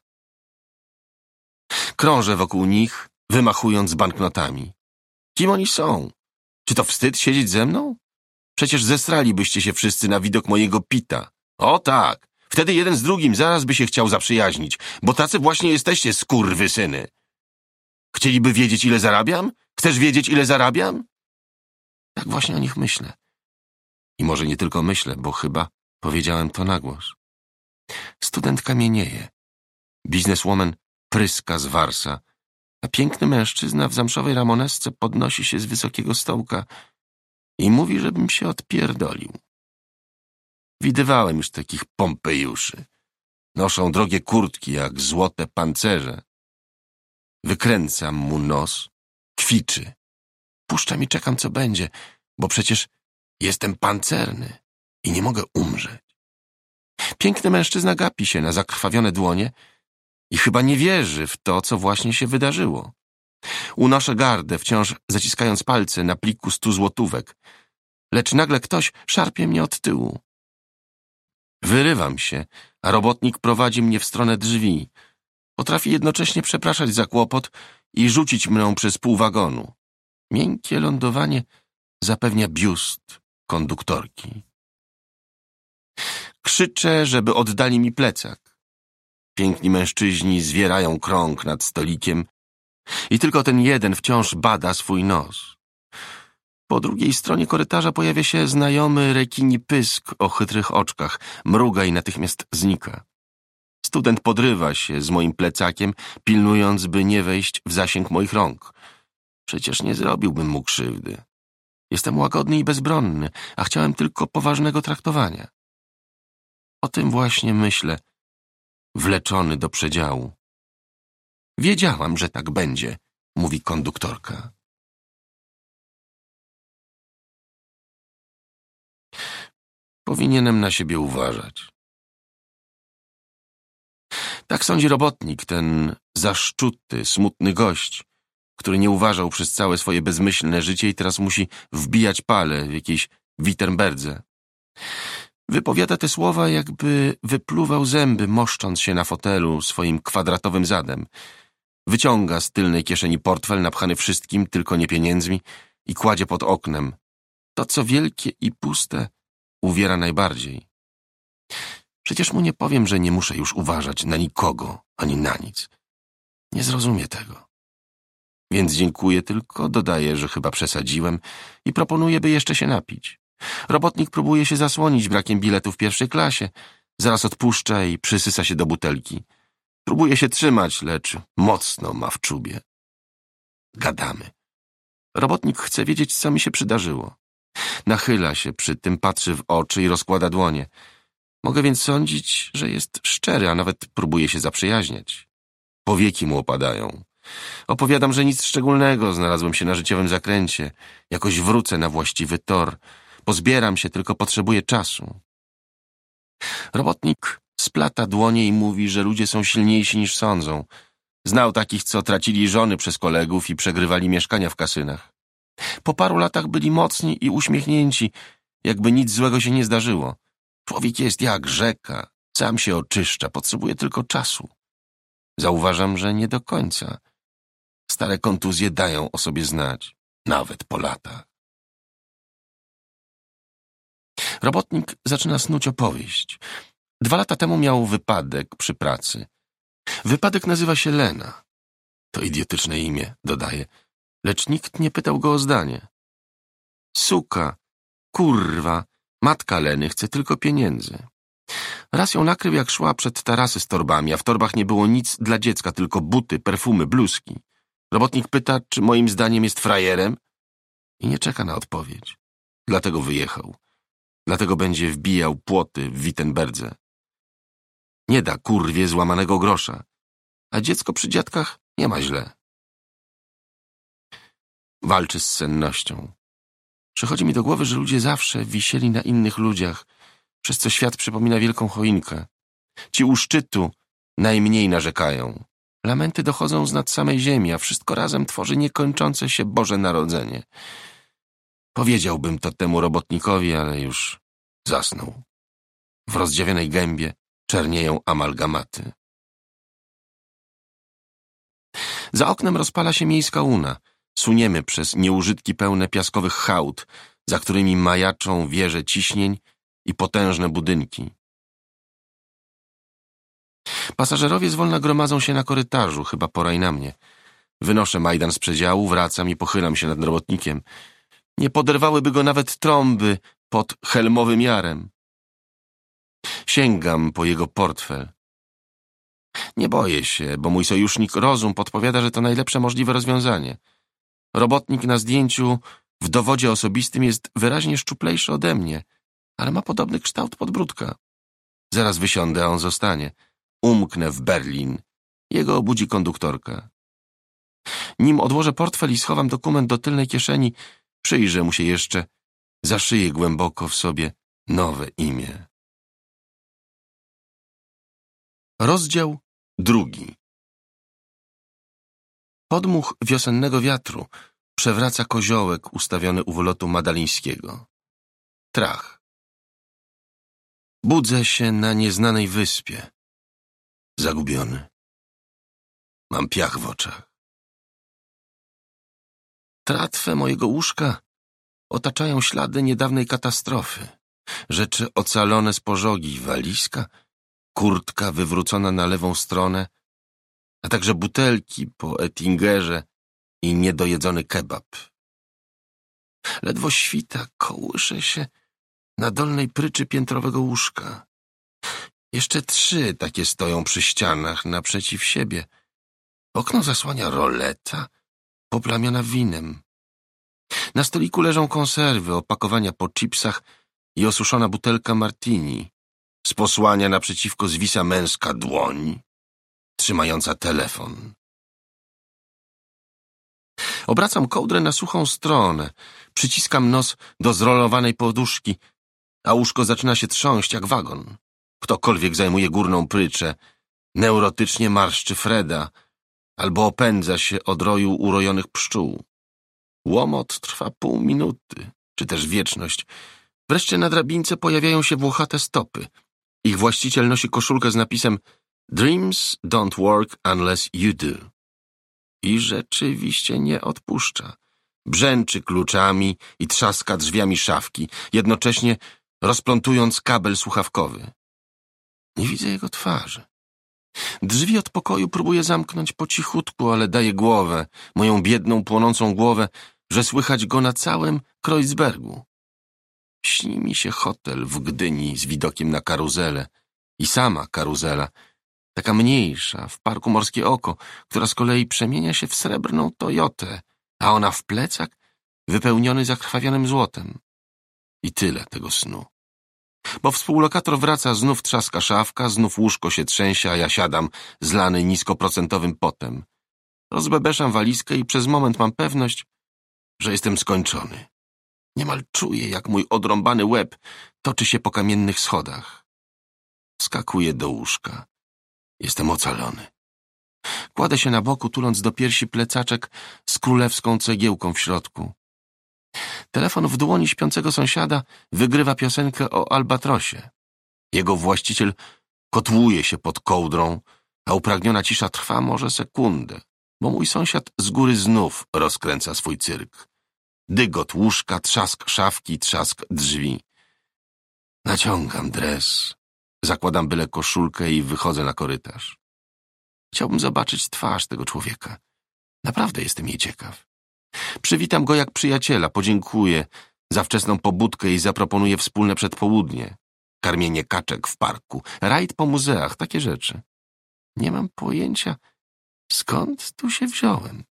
Krążę wokół nich, wymachując banknotami. Kim oni są? Czy to wstyd siedzieć ze mną? Przecież zestralibyście się wszyscy na widok mojego pita. O tak, wtedy jeden z drugim zaraz by się chciał zaprzyjaźnić, bo tacy właśnie jesteście, skurwysyny. Chcieliby wiedzieć, ile zarabiam? Chcesz wiedzieć, ile zarabiam? Tak właśnie o nich myślę. I może nie tylko myślę, bo chyba powiedziałem to na głos. Student kamienieje. Bizneswoman pryska z warsa, a piękny mężczyzna w zamszowej ramonesce podnosi się z wysokiego stołka i mówi, żebym się odpierdolił. Widywałem już takich pompejuszy. Noszą drogie kurtki jak złote pancerze. Wykręcam mu nos, kwiczy. Puszczam i czekam, co będzie, bo przecież jestem pancerny i nie mogę umrzeć. Piękny mężczyzna gapi się na zakrwawione dłonie i chyba nie wierzy w to, co właśnie się wydarzyło. Unoszę gardę, wciąż zaciskając palce na pliku 100 złotówek, lecz nagle ktoś szarpie mnie od tyłu. Wyrywam się, a robotnik prowadzi mnie w stronę drzwi. Potrafi jednocześnie przepraszać za kłopot i rzucić mną przez pół wagonu. Miękkie lądowanie zapewnia biust konduktorki. Krzyczę, żeby oddali mi plecak. Piękni mężczyźni zwierają krąg nad stolikiem i tylko ten jeden wciąż bada swój nos. Po drugiej stronie korytarza pojawia się znajomy rekini pysk o chytrych oczkach. Mruga i natychmiast znika. Student podrywa się z moim plecakiem, pilnując, by nie wejść w zasięg moich rąk. Przecież nie zrobiłbym mu krzywdy. Jestem łagodny i bezbronny, a chciałem tylko poważnego traktowania. O tym właśnie myślę, wleczony do przedziału. Wiedziałam, że tak będzie, mówi konduktorka. Powinienem na siebie uważać. Tak sądzi robotnik, ten zaszczuty, smutny gość, który nie uważał przez całe swoje bezmyślne życie i teraz musi wbijać pale w jakiejś Wittenberdze. Wypowiada te słowa, jakby wypluwał zęby, moszcząc się na fotelu swoim kwadratowym zadem. Wyciąga z tylnej kieszeni portfel napchany wszystkim, tylko nie pieniędzmi i kładzie pod oknem. To, co wielkie i puste, uwiera najbardziej. Przecież mu nie powiem, że nie muszę już uważać na nikogo, ani na nic. Nie zrozumie tego. Więc dziękuję tylko, dodaję, że chyba przesadziłem i proponuję, by jeszcze się napić. Robotnik próbuje się zasłonić brakiem biletu w pierwszej klasie, zaraz odpuszcza i przysysa się do butelki. Próbuje się trzymać, lecz mocno ma w czubie. Gadamy. Robotnik chce wiedzieć, co mi się przydarzyło. Nachyla się przy tym, patrzy w oczy i rozkłada dłonie. Mogę więc sądzić, że jest szczery, a nawet próbuje się zaprzyjaźniać. Powieki mu opadają. Opowiadam, że nic szczególnego, znalazłem się na życiowym zakręcie. Jakoś wrócę na właściwy tor. Pozbieram się, tylko potrzebuję czasu. Robotnik splata dłonie i mówi, że ludzie są silniejsi niż sądzą. Znał takich, co tracili żony przez kolegów i przegrywali mieszkania w kasynach. Po paru latach byli mocni i uśmiechnięci, jakby nic złego się nie zdarzyło. Człowiek jest jak rzeka, sam się oczyszcza, potrzebuje tylko czasu. Zauważam, że nie do końca. Stare kontuzje dają o sobie znać, nawet po latach. Robotnik zaczyna snuć opowieść. 2 lata temu miał wypadek przy pracy. Wypadek nazywa się Lena. To idiotyczne imię, dodaje, lecz nikt nie pytał go o zdanie. Suka, kurwa, matka Leny chce tylko pieniędzy. Raz ją nakrył, jak szła przed tarasy z torbami, a w torbach nie było nic dla dziecka, tylko buty, perfumy, bluzki. Robotnik pyta, czy moim zdaniem jest frajerem i nie czeka na odpowiedź. Dlatego wyjechał. Dlatego będzie wbijał płoty w Wittenberdze. Nie da kurwie złamanego grosza, a dziecko przy dziadkach nie ma źle. Walczy z sennością. Przychodzi mi do głowy, że ludzie zawsze wisieli na innych ludziach, przez co świat przypomina wielką choinkę. Ci u szczytu najmniej narzekają. Lamenty dochodzą z nad samej ziemi, a wszystko razem tworzy niekończące się Boże Narodzenie. Powiedziałbym to temu robotnikowi, ale już zasnął. W rozdziawionej gębie czernieją amalgamaty. Za oknem rozpala się miejska łuna. Suniemy przez nieużytki pełne piaskowych hałd, za którymi majaczą wieże ciśnień i potężne budynki. Pasażerowie zwolna gromadzą się na korytarzu, chyba pora i na mnie. Wynoszę majdan z przedziału, wracam i pochylam się nad robotnikiem. Nie poderwałyby go nawet trąby pod helmowym jarem. Sięgam po jego portfel. Nie boję się, bo mój sojusznik rozum podpowiada, że to najlepsze możliwe rozwiązanie. Robotnik na zdjęciu w dowodzie osobistym jest wyraźnie szczuplejszy ode mnie, ale ma podobny kształt podbródka. Zaraz wysiądę, a on zostanie. Umknę w Berlin. Jego obudzi konduktorka. Nim odłożę portfel i schowam dokument do tylnej kieszeni, przyjrzę mu się jeszcze, zaszyję głęboko w sobie nowe imię. Rozdział 2. Podmuch wiosennego wiatru przewraca koziołek ustawiony u wylotu Madalińskiego. Trach. Budzę się na nieznanej wyspie. Zagubiony. Mam piach w oczach. Tratwę mojego łóżka otaczają ślady niedawnej katastrofy. Rzeczy ocalone z pożogi, walizka, kurtka wywrócona na lewą stronę, a także butelki po Ettingerze i niedojedzony kebab. Ledwo świta, kołyszę się na dolnej pryczy piętrowego łóżka. Jeszcze 3 takie stoją przy ścianach naprzeciw siebie. Okno zasłania roleta poplamiona winem. Na stoliku leżą konserwy, opakowania po chipsach i osuszona butelka martini. Z posłania naprzeciwko zwisa męska dłoń, trzymająca telefon. Obracam kołdrę na suchą stronę, przyciskam nos do zrolowanej poduszki, a łóżko zaczyna się trząść jak wagon. Ktokolwiek zajmuje górną pryczę, neurotycznie marszczy Freda albo opędza się od roju urojonych pszczół. Łomot trwa pół minuty, czy też wieczność. Wreszcie na drabince pojawiają się włochate stopy. Ich właściciel nosi koszulkę z napisem Dreams don't work unless you do. I rzeczywiście nie odpuszcza. Brzęczy kluczami i trzaska drzwiami szafki, jednocześnie rozplątując kabel słuchawkowy. Nie widzę jego twarzy. Drzwi od pokoju próbuję zamknąć po cichutku, ale daję głowę, moją biedną, płonącą głowę, że słychać go na całym Kreuzbergu. Śni mi się hotel w Gdyni z widokiem na karuzelę i sama karuzela, taka mniejsza, w parku Morskie Oko, która z kolei przemienia się w srebrną Toyotę, a ona w plecak wypełniony zakrwawionym złotem. I tyle tego snu. Bo współlokator wraca, znów trzaska szafka, znów łóżko się trzęsie, a ja siadam, zlany niskoprocentowym potem. Rozbebeszam walizkę i przez moment mam pewność, że jestem skończony. Niemal czuję, jak mój odrąbany łeb toczy się po kamiennych schodach. Skakuję do łóżka. Jestem ocalony. Kładę się na boku, tuląc do piersi plecaczek z królewską cegiełką w środku. Telefon w dłoni śpiącego sąsiada wygrywa piosenkę o albatrosie. Jego właściciel kotłuje się pod kołdrą, a upragniona cisza trwa może sekundę, bo mój sąsiad z góry znów rozkręca swój cyrk. Dygot łóżka, trzask szafki, trzask drzwi. Naciągam dres, zakładam byle koszulkę i wychodzę na korytarz. Chciałbym zobaczyć twarz tego człowieka. Naprawdę jestem jej ciekaw. Przywitam go jak przyjaciela, podziękuję za wczesną pobudkę i zaproponuję wspólne przedpołudnie. Karmienie kaczek w parku, rajd po muzeach, takie rzeczy. Nie mam pojęcia, skąd tu się wziąłem.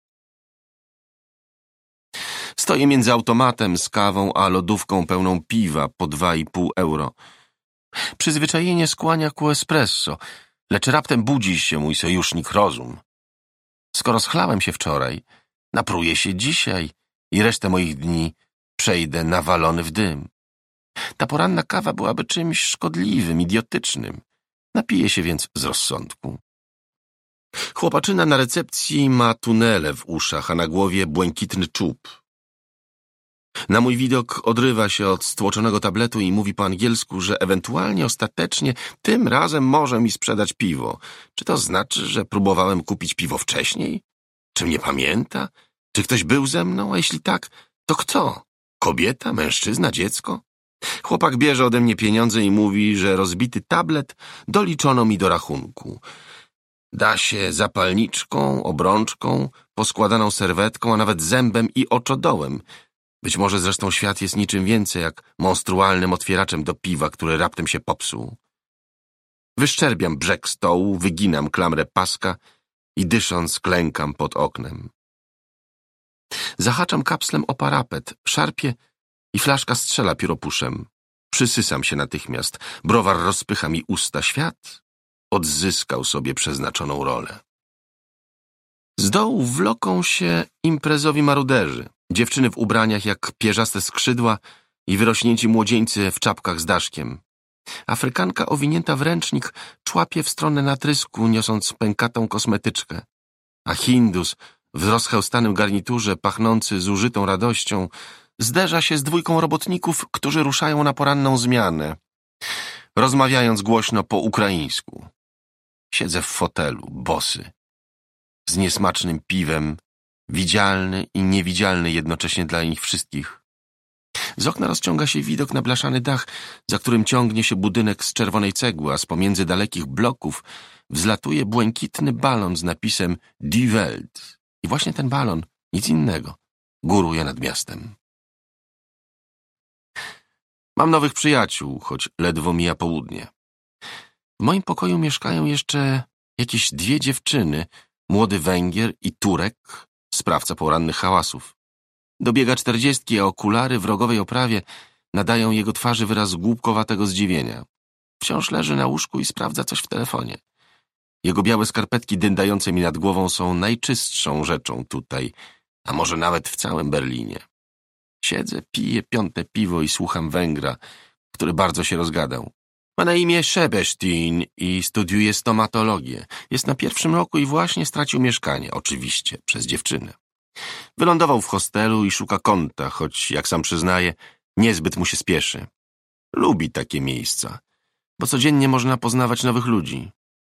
Stoję między automatem z kawą a lodówką pełną piwa po 2,5 euro. Przyzwyczajenie skłania ku espresso, lecz raptem budzi się mój sojusznik rozum. Skoro schlałem się wczoraj, napruję się dzisiaj i resztę moich dni przejdę nawalony w dym. Ta poranna kawa byłaby czymś szkodliwym, idiotycznym. Napiję się więc z rozsądku. Chłopaczyna na recepcji ma tunele w uszach, a na głowie błękitny czub. Na mój widok odrywa się od stłoczonego tabletu i mówi po angielsku, że ewentualnie ostatecznie tym razem może mi sprzedać piwo. Czy to znaczy, że próbowałem kupić piwo wcześniej? Czy mnie pamięta? Czy ktoś był ze mną? A jeśli tak, to kto? Kobieta, mężczyzna, dziecko? Chłopak bierze ode mnie pieniądze i mówi, że rozbity tablet doliczono mi do rachunku. Da się zapalniczką, obrączką, poskładaną serwetką, a nawet zębem i oczodołem. Być może zresztą świat jest niczym więcej jak monstrualnym otwieraczem do piwa, który raptem się popsuł. Wyszczerbiam brzeg stołu, wyginam klamrę paska i dysząc klękam pod oknem. Zahaczam kapslem o parapet, szarpię i flaszka strzela pióropuszem. Przysysam się natychmiast, browar rozpycha mi usta. Świat odzyskał sobie przeznaczoną rolę. Z dołu wloką się imprezowi maruderzy. Dziewczyny w ubraniach jak pierzaste skrzydła i wyrośnięci młodzieńcy w czapkach z daszkiem. Afrykanka owinięta w ręcznik człapie w stronę natrysku, niosąc pękatą kosmetyczkę. A Hindus w rozchełstanym garniturze, pachnący zużytą radością, zderza się z dwójką robotników, którzy ruszają na poranną zmianę, rozmawiając głośno po ukraińsku. Siedzę w fotelu, bosy, z niesmacznym piwem, widzialny i niewidzialny jednocześnie dla nich wszystkich. Z okna rozciąga się widok na blaszany dach, za którym ciągnie się budynek z czerwonej cegły, a z pomiędzy dalekich bloków wzlatuje błękitny balon z napisem Die Welt. I właśnie ten balon, nic innego, góruje nad miastem. Mam nowych przyjaciół, choć ledwo mija południe. W moim pokoju mieszkają jeszcze jakieś 2 dziewczyny, młody Węgier i Turek, sprawca porannych hałasów. Dobiega 40, a okulary w rogowej oprawie nadają jego twarzy wyraz głupkowatego zdziwienia. Wciąż leży na łóżku i sprawdza coś w telefonie. Jego białe skarpetki dyndające mi nad głową są najczystszą rzeczą tutaj, a może nawet w całym Berlinie. Siedzę, piję 5. piwo i słucham Węgra, który bardzo się rozgadał. Ma na imię Szebesztin i studiuje stomatologię. Jest na 1. roku i właśnie stracił mieszkanie, oczywiście, przez dziewczynę. Wylądował w hostelu i szuka kąta, choć, jak sam przyznaje, niezbyt mu się spieszy. Lubi takie miejsca, bo codziennie można poznawać nowych ludzi.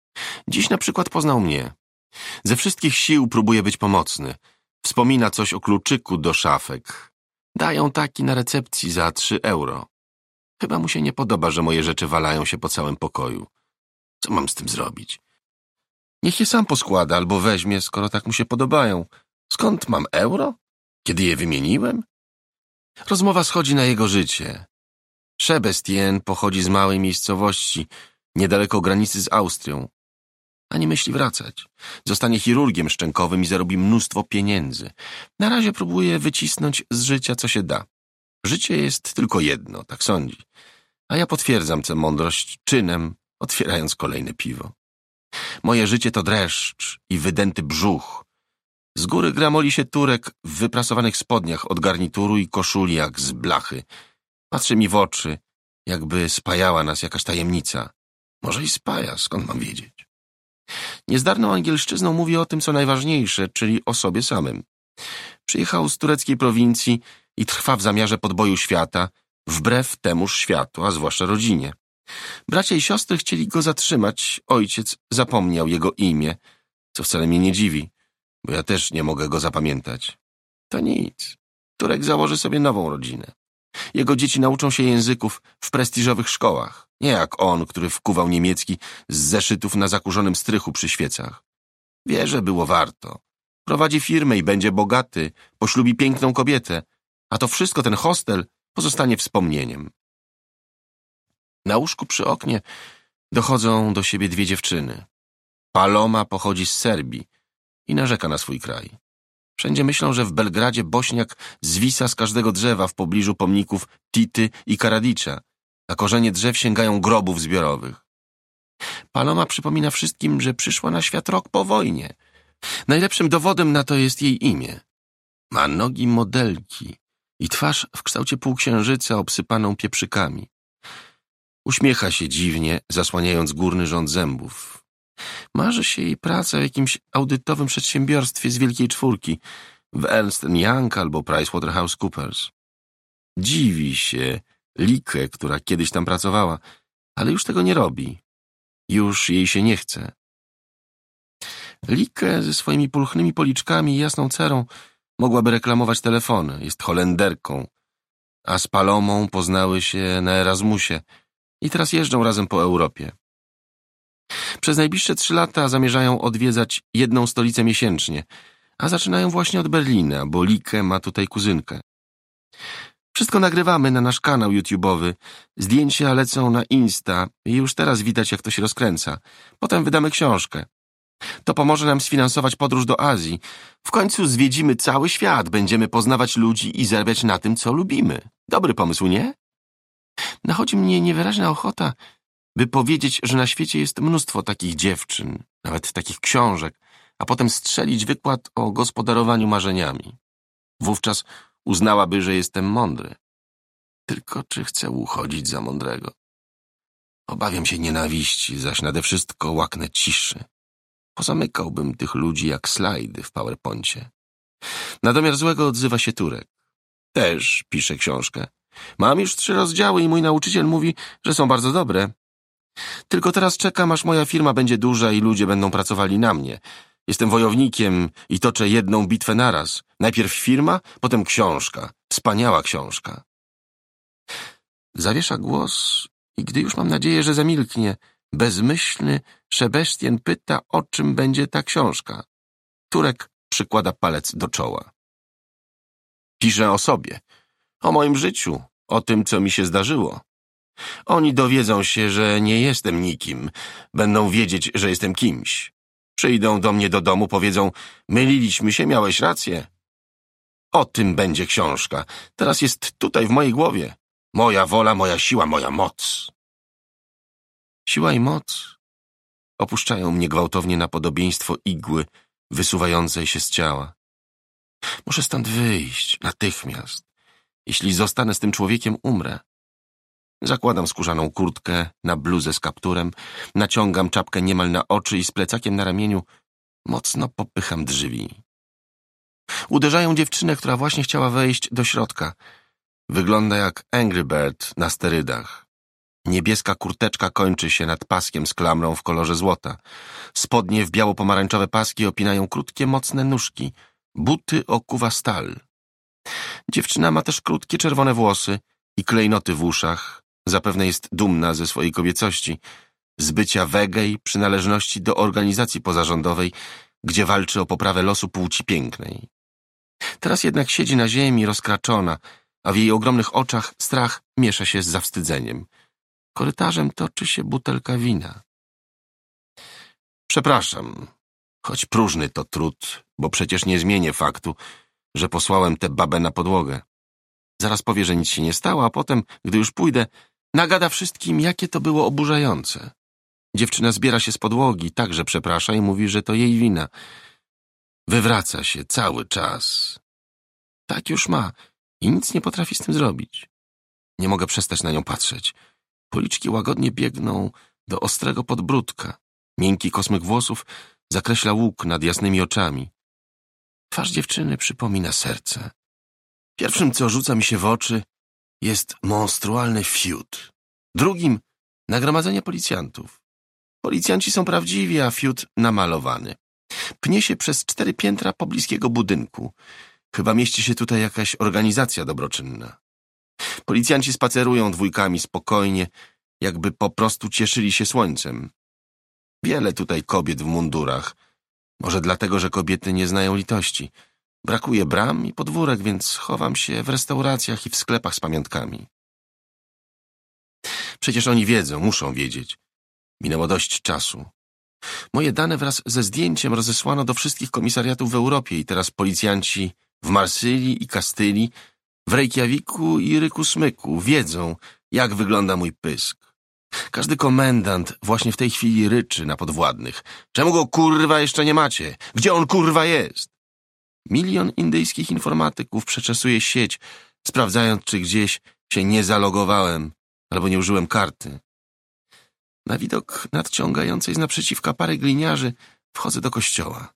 Dziś na przykład poznał mnie. Ze wszystkich sił próbuje być pomocny. Wspomina coś o kluczyku do szafek. Dają taki na recepcji za 3 euro. Chyba mu się nie podoba, że moje rzeczy walają się po całym pokoju. Co mam z tym zrobić? Niech je sam poskłada albo weźmie, skoro tak mu się podobają. Skąd mam euro? Kiedy je wymieniłem? Rozmowa schodzi na jego życie. Szebestien pochodzi z małej miejscowości, niedaleko granicy z Austrią. A nie myśli wracać. Zostanie chirurgiem szczękowym i zarobi mnóstwo pieniędzy. Na razie próbuje wycisnąć z życia, co się da. Życie jest tylko jedno, tak sądzi. A ja potwierdzam tę mądrość czynem, otwierając kolejne piwo. Moje życie to dreszcz i wydęty brzuch. Z góry gramoli się Turek w wyprasowanych spodniach od garnituru i koszuli jak z blachy. Patrzy mi w oczy, jakby spajała nas jakaś tajemnica. Może i spaja, skąd mam wiedzieć? Niezdarną angielszczyzną mówi o tym, co najważniejsze, czyli o sobie samym. Przyjechał z tureckiej prowincji i trwa w zamiarze podboju świata, wbrew temuż światu, a zwłaszcza rodzinie. Bracia i siostry chcieli go zatrzymać, ojciec zapomniał jego imię, co wcale mnie nie dziwi, bo ja też nie mogę go zapamiętać. To nic. Turek założy sobie nową rodzinę. Jego dzieci nauczą się języków w prestiżowych szkołach, nie jak on, który wkuwał niemiecki z zeszytów na zakurzonym strychu przy świecach. Wie, że było warto. Prowadzi firmę i będzie bogaty, poślubi piękną kobietę, a to wszystko, ten hostel, pozostanie wspomnieniem. Na łóżku przy oknie dochodzą do siebie 2 dziewczyny. Paloma pochodzi z Serbii i narzeka na swój kraj. Wszędzie myślą, że w Belgradzie Bośniak zwisa z każdego drzewa w pobliżu pomników Tity i Karadicza, a korzenie drzew sięgają grobów zbiorowych. Paloma przypomina wszystkim, że przyszła na świat rok po wojnie. Najlepszym dowodem na to jest jej imię. Ma nogi modelki i twarz w kształcie półksiężyca obsypaną pieprzykami. Uśmiecha się dziwnie, zasłaniając górny rząd zębów. Marzy się jej praca w jakimś audytowym przedsiębiorstwie z Wielkiej Czwórki, w Ernst Young albo PricewaterhouseCoopers. Dziwi się Likę, która kiedyś tam pracowała, ale już tego nie robi. Już jej się nie chce. Likę ze swoimi pulchnymi policzkami i jasną cerą mogłaby reklamować telefony, jest Holenderką, a z Palomą poznały się na Erasmusie i teraz jeżdżą razem po Europie. Przez najbliższe 3 lata zamierzają odwiedzać 1 stolicę miesięcznie, a zaczynają właśnie od Berlina, bo Likę ma tutaj kuzynkę. Wszystko nagrywamy na nasz kanał YouTube'owy, zdjęcia lecą na Insta i już teraz widać, jak to się rozkręca. Potem wydamy książkę. To pomoże nam sfinansować podróż do Azji. W końcu zwiedzimy cały świat, będziemy poznawać ludzi i zarabiać na tym, co lubimy. Dobry pomysł, nie? Nachodzi mnie niewyraźna ochota, by powiedzieć, że na świecie jest mnóstwo takich dziewczyn, nawet takich książek, a potem strzelić wykład o gospodarowaniu marzeniami. Wówczas uznałaby, że jestem mądry. Tylko czy chcę uchodzić za mądrego? Obawiam się nienawiści, zaś nade wszystko łaknę ciszy. Pozamykałbym tych ludzi jak slajdy w PowerPoincie. Na domiar złego odzywa się Turek. Też pisze książkę. Mam już 3 rozdziały i mój nauczyciel mówi, że są bardzo dobre. Tylko teraz czekam, aż moja firma będzie duża i ludzie będą pracowali na mnie. Jestem wojownikiem i toczę jedną bitwę naraz. Najpierw firma, potem książka. Wspaniała książka. Zawiesza głos i gdy już mam nadzieję, że zamilknie, bezmyślny Sebastian pyta, o czym będzie ta książka. Turek przykłada palec do czoła. Piszę o sobie, o moim życiu, o tym, co mi się zdarzyło. Oni dowiedzą się, że nie jestem nikim, będą wiedzieć, że jestem kimś. Przyjdą do mnie do domu, powiedzą, myliliśmy się, miałeś rację. O tym będzie książka. Teraz jest tutaj w mojej głowie. Moja wola, moja siła, moja moc. Siła i moc opuszczają mnie gwałtownie na podobieństwo igły wysuwającej się z ciała. Muszę stąd wyjść, natychmiast. Jeśli zostanę z tym człowiekiem, umrę. Zakładam skórzaną kurtkę na bluzę z kapturem, naciągam czapkę niemal na oczy i z plecakiem na ramieniu mocno popycham drzwi. Uderzają dziewczynę, która właśnie chciała wejść do środka. Wygląda jak Angry Bird na sterydach. Niebieska kurteczka kończy się nad paskiem z klamrą w kolorze złota. Spodnie w biało-pomarańczowe paski opinają krótkie, mocne nóżki. Buty okuwa stal. Dziewczyna ma też krótkie, czerwone włosy i klejnoty w uszach. Zapewne jest dumna ze swojej kobiecości, z bycia wege i przynależności do organizacji pozarządowej, gdzie walczy o poprawę losu płci pięknej. Teraz jednak siedzi na ziemi rozkraczona, a w jej ogromnych oczach strach miesza się z zawstydzeniem. Korytarzem toczy się butelka wina. Przepraszam, choć próżny to trud, bo przecież nie zmienię faktu, że posłałem tę babę na podłogę. Zaraz powie, że nic się nie stało, a potem, gdy już pójdę, nagada wszystkim, jakie to było oburzające. Dziewczyna zbiera się z podłogi, także przeprasza i mówi, że to jej wina. Wywraca się cały czas. Tak już ma i nic nie potrafi z tym zrobić. Nie mogę przestać na nią patrzeć. Policzki łagodnie biegną do ostrego podbródka. Miękki kosmyk włosów zakreśla łuk nad jasnymi oczami. Twarz dziewczyny przypomina serce. Pierwszym, co rzuca mi się w oczy, jest monstrualny fiut. Drugim nagromadzenie policjantów. Policjanci są prawdziwi, a fiut namalowany. Pnie się przez 4 piętra pobliskiego budynku. Chyba mieści się tutaj jakaś organizacja dobroczynna. Policjanci spacerują dwójkami spokojnie, jakby po prostu cieszyli się słońcem. Wiele tutaj kobiet w mundurach. Może dlatego, że kobiety nie znają litości. Brakuje bram i podwórek, więc chowam się w restauracjach i w sklepach z pamiątkami. Przecież oni wiedzą, muszą wiedzieć. Minęło dość czasu. Moje dane wraz ze zdjęciem rozesłano do wszystkich komisariatów w Europie i teraz policjanci w Marsylii i Kastylii, w Reykjaviku i Ryku-Smyku wiedzą, jak wygląda mój pysk. Każdy komendant właśnie w tej chwili ryczy na podwładnych. Czemu go kurwa jeszcze nie macie? Gdzie on kurwa jest? 1 000 000 indyjskich informatyków przeczesuje sieć, sprawdzając, czy gdzieś się nie zalogowałem albo nie użyłem karty. Na widok nadciągającej z naprzeciwka pary gliniarzy wchodzę do kościoła.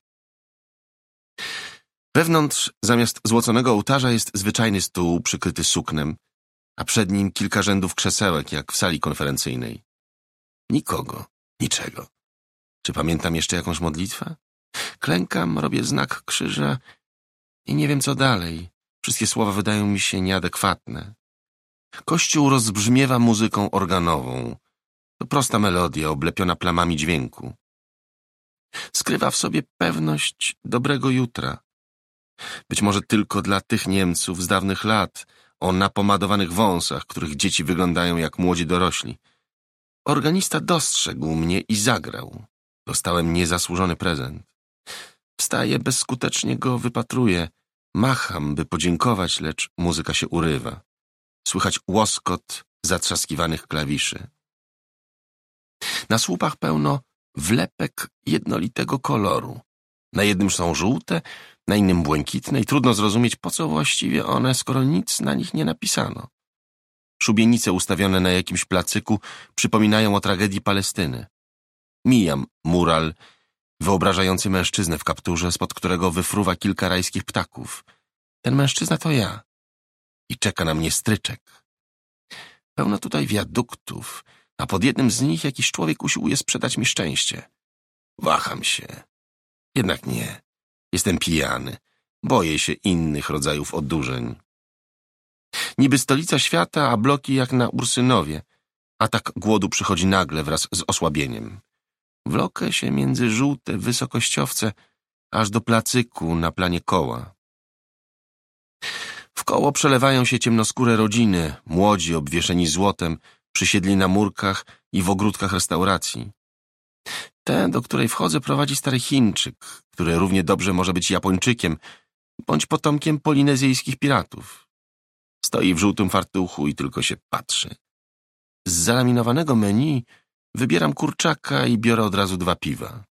Wewnątrz zamiast złoconego ołtarza jest zwyczajny stół przykryty suknem, a przed nim kilka rzędów krzesełek, jak w sali konferencyjnej. Nikogo, niczego. Czy pamiętam jeszcze jakąś modlitwę? Klękam, robię znak krzyża i nie wiem, co dalej. Wszystkie słowa wydają mi się nieadekwatne. Kościół rozbrzmiewa muzyką organową. To prosta melodia, oblepiona plamami dźwięku. Skrywa w sobie pewność dobrego jutra. Być może tylko dla tych Niemców z dawnych lat, o napomadowanych wąsach, których dzieci wyglądają jak młodzi dorośli. Organista dostrzegł mnie i zagrał. Dostałem niezasłużony prezent. Wstaję, bezskutecznie go wypatruję. Macham, by podziękować, lecz muzyka się urywa. Słychać łoskot zatrzaskiwanych klawiszy. Na słupach pełno wlepek jednolitego koloru. Na jednym są żółte, na innym błękitne i trudno zrozumieć, po co właściwie one, skoro nic na nich nie napisano. Szubienice ustawione na jakimś placyku przypominają o tragedii Palestyny. Mijam mural wyobrażający mężczyznę w kapturze, spod którego wyfruwa kilka rajskich ptaków. Ten mężczyzna to ja. I czeka na mnie stryczek. Pełno tutaj wiaduktów, a pod jednym z nich jakiś człowiek usiłuje sprzedać mi szczęście. Waham się. Jednak nie. Jestem pijany. Boję się innych rodzajów odurzeń. Niby stolica świata, a bloki jak na Ursynowie. Atak głodu przychodzi nagle wraz z osłabieniem. Wlokę się między żółte wysokościowce aż do placyku na planie koła. Wkoło przelewają się ciemnoskóre rodziny, młodzi obwieszeni złotem, przysiedli na murkach i w ogródkach restauracji. Tę, do której wchodzę, prowadzi stary Chińczyk, który równie dobrze może być Japończykiem bądź potomkiem polinezyjskich piratów. Stoi w żółtym fartuchu i tylko się patrzy. Z zalaminowanego menu wybieram kurczaka i biorę od razu 2 piwa.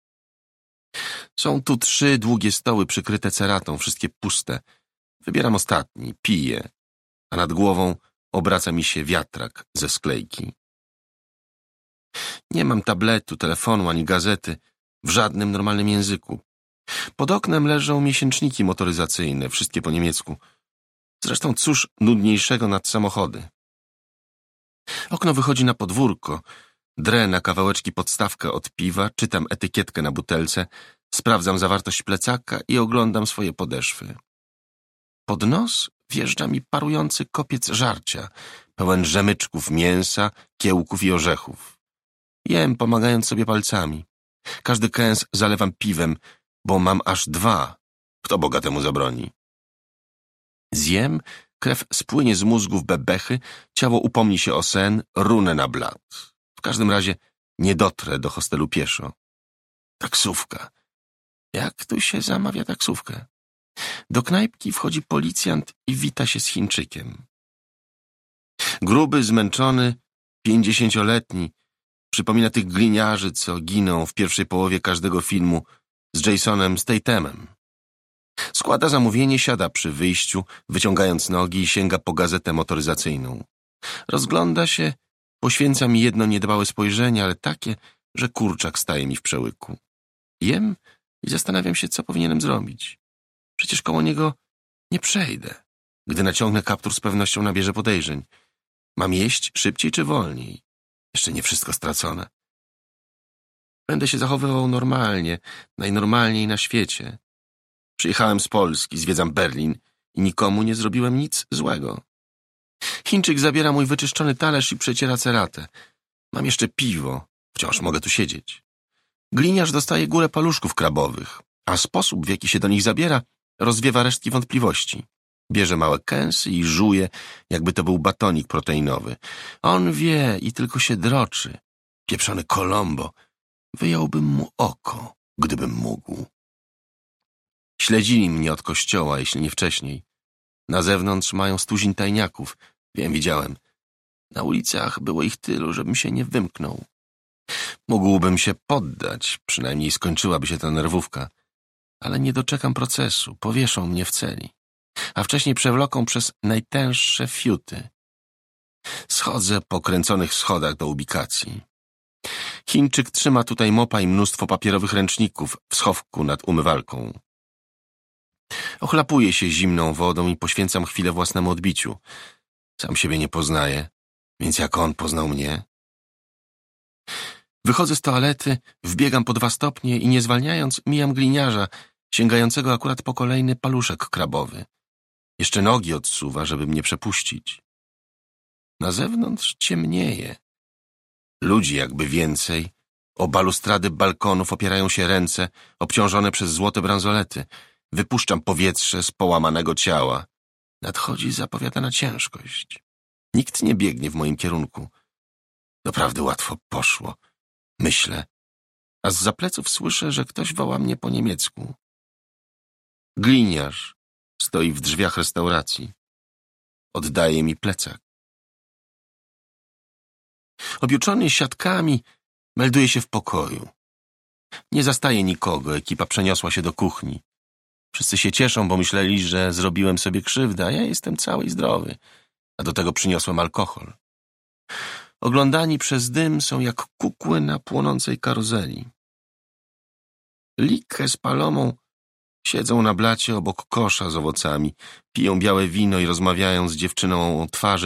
Są tu 3 długie stoły przykryte ceratą, wszystkie puste. Wybieram ostatni, piję, a nad głową obraca mi się wiatrak ze sklejki. Nie mam tabletu, telefonu ani gazety w żadnym normalnym języku. Pod oknem leżą miesięczniki motoryzacyjne, wszystkie po niemiecku. Zresztą cóż nudniejszego nad samochody. Okno wychodzi na podwórko, drę na kawałeczki podstawkę od piwa, czytam etykietkę na butelce, sprawdzam zawartość plecaka i oglądam swoje podeszwy. Pod nos wjeżdża mi parujący kopiec żarcia, pełen rzemyczków mięsa, kiełków i orzechów. Jem, pomagając sobie palcami. Każdy kęs zalewam piwem, bo mam aż 2. Kto bogatemu zabroni? Zjem, krew spłynie z mózgu w bebechy, ciało upomni się o sen, runę na blat. W każdym razie nie dotrę do hostelu pieszo. Taksówka. Jak tu się zamawia taksówkę? Do knajpki wchodzi policjant i wita się z Chińczykiem. Gruby, zmęczony, 50-letni, przypomina tych gliniarzy, co giną w pierwszej połowie każdego filmu z Jasonem Stathamem. Składa zamówienie, siada przy wyjściu, wyciągając nogi i sięga po gazetę motoryzacyjną. Rozgląda się, poświęca mi jedno niedbałe spojrzenie, ale takie, że kurczak staje mi w przełyku. Jem i zastanawiam się, co powinienem zrobić. Przecież koło niego nie przejdę. Gdy naciągnę kaptur, z pewnością nabierze podejrzeń. Mam jeść szybciej czy wolniej? Jeszcze nie wszystko stracone. Będę się zachowywał normalnie, najnormalniej na świecie. Przyjechałem z Polski, zwiedzam Berlin i nikomu nie zrobiłem nic złego. Chińczyk zabiera mój wyczyszczony talerz i przeciera ceratę. Mam jeszcze piwo, wciąż mogę tu siedzieć. Gliniarz dostaje górę paluszków krabowych, a sposób, w jaki się do nich zabiera, rozwiewa resztki wątpliwości. Bierze małe kęsy i żuje, jakby to był batonik proteinowy. On wie i tylko się droczy. Pieprzony Colombo. Wyjąłbym mu oko, gdybym mógł. Śledzili mnie od kościoła, jeśli nie wcześniej. Na zewnątrz mają 100 tajniaków. Wiem, widziałem. Na ulicach było ich tylu, żebym się nie wymknął. Mógłbym się poddać, przynajmniej skończyłaby się ta nerwówka. Ale nie doczekam procesu, powieszą mnie w celi. A wcześniej przewloką przez najtęższe fiuty. Schodzę po kręconych schodach do ubikacji. Chińczyk trzyma tutaj mopa i mnóstwo papierowych ręczników w schowku nad umywalką. Ochlapuję się zimną wodą i poświęcam chwilę własnemu odbiciu. Sam siebie nie poznaję, więc jak on poznał mnie? Wychodzę z toalety, wbiegam po 2 stopnie i nie zwalniając mijam gliniarza, sięgającego akurat po kolejny paluszek krabowy. Jeszcze nogi odsuwa, żeby mnie przepuścić. Na zewnątrz ciemnieje. Ludzi jakby więcej. O balustrady balkonów opierają się ręce, obciążone przez złote bransolety. Wypuszczam powietrze z połamanego ciała. Nadchodzi zapowiadana ciężkość. Nikt nie biegnie w moim kierunku. Doprawdy łatwo poszło. Myślę, a zza pleców słyszę, że ktoś woła mnie po niemiecku. Gliniarz stoi w drzwiach restauracji. Oddaje mi plecak. Objuczony siatkami melduje się w pokoju. Nie zastaje nikogo, ekipa przeniosła się do kuchni. Wszyscy się cieszą, bo myśleli, że zrobiłem sobie krzywdę, a ja jestem cały i zdrowy. a do tego przyniosłem alkohol. Oglądani przez dym są jak kukły na płonącej karuzeli. Likke z Palomą siedzą na blacie obok kosza z owocami, piją białe wino i rozmawiają z dziewczyną o twarzy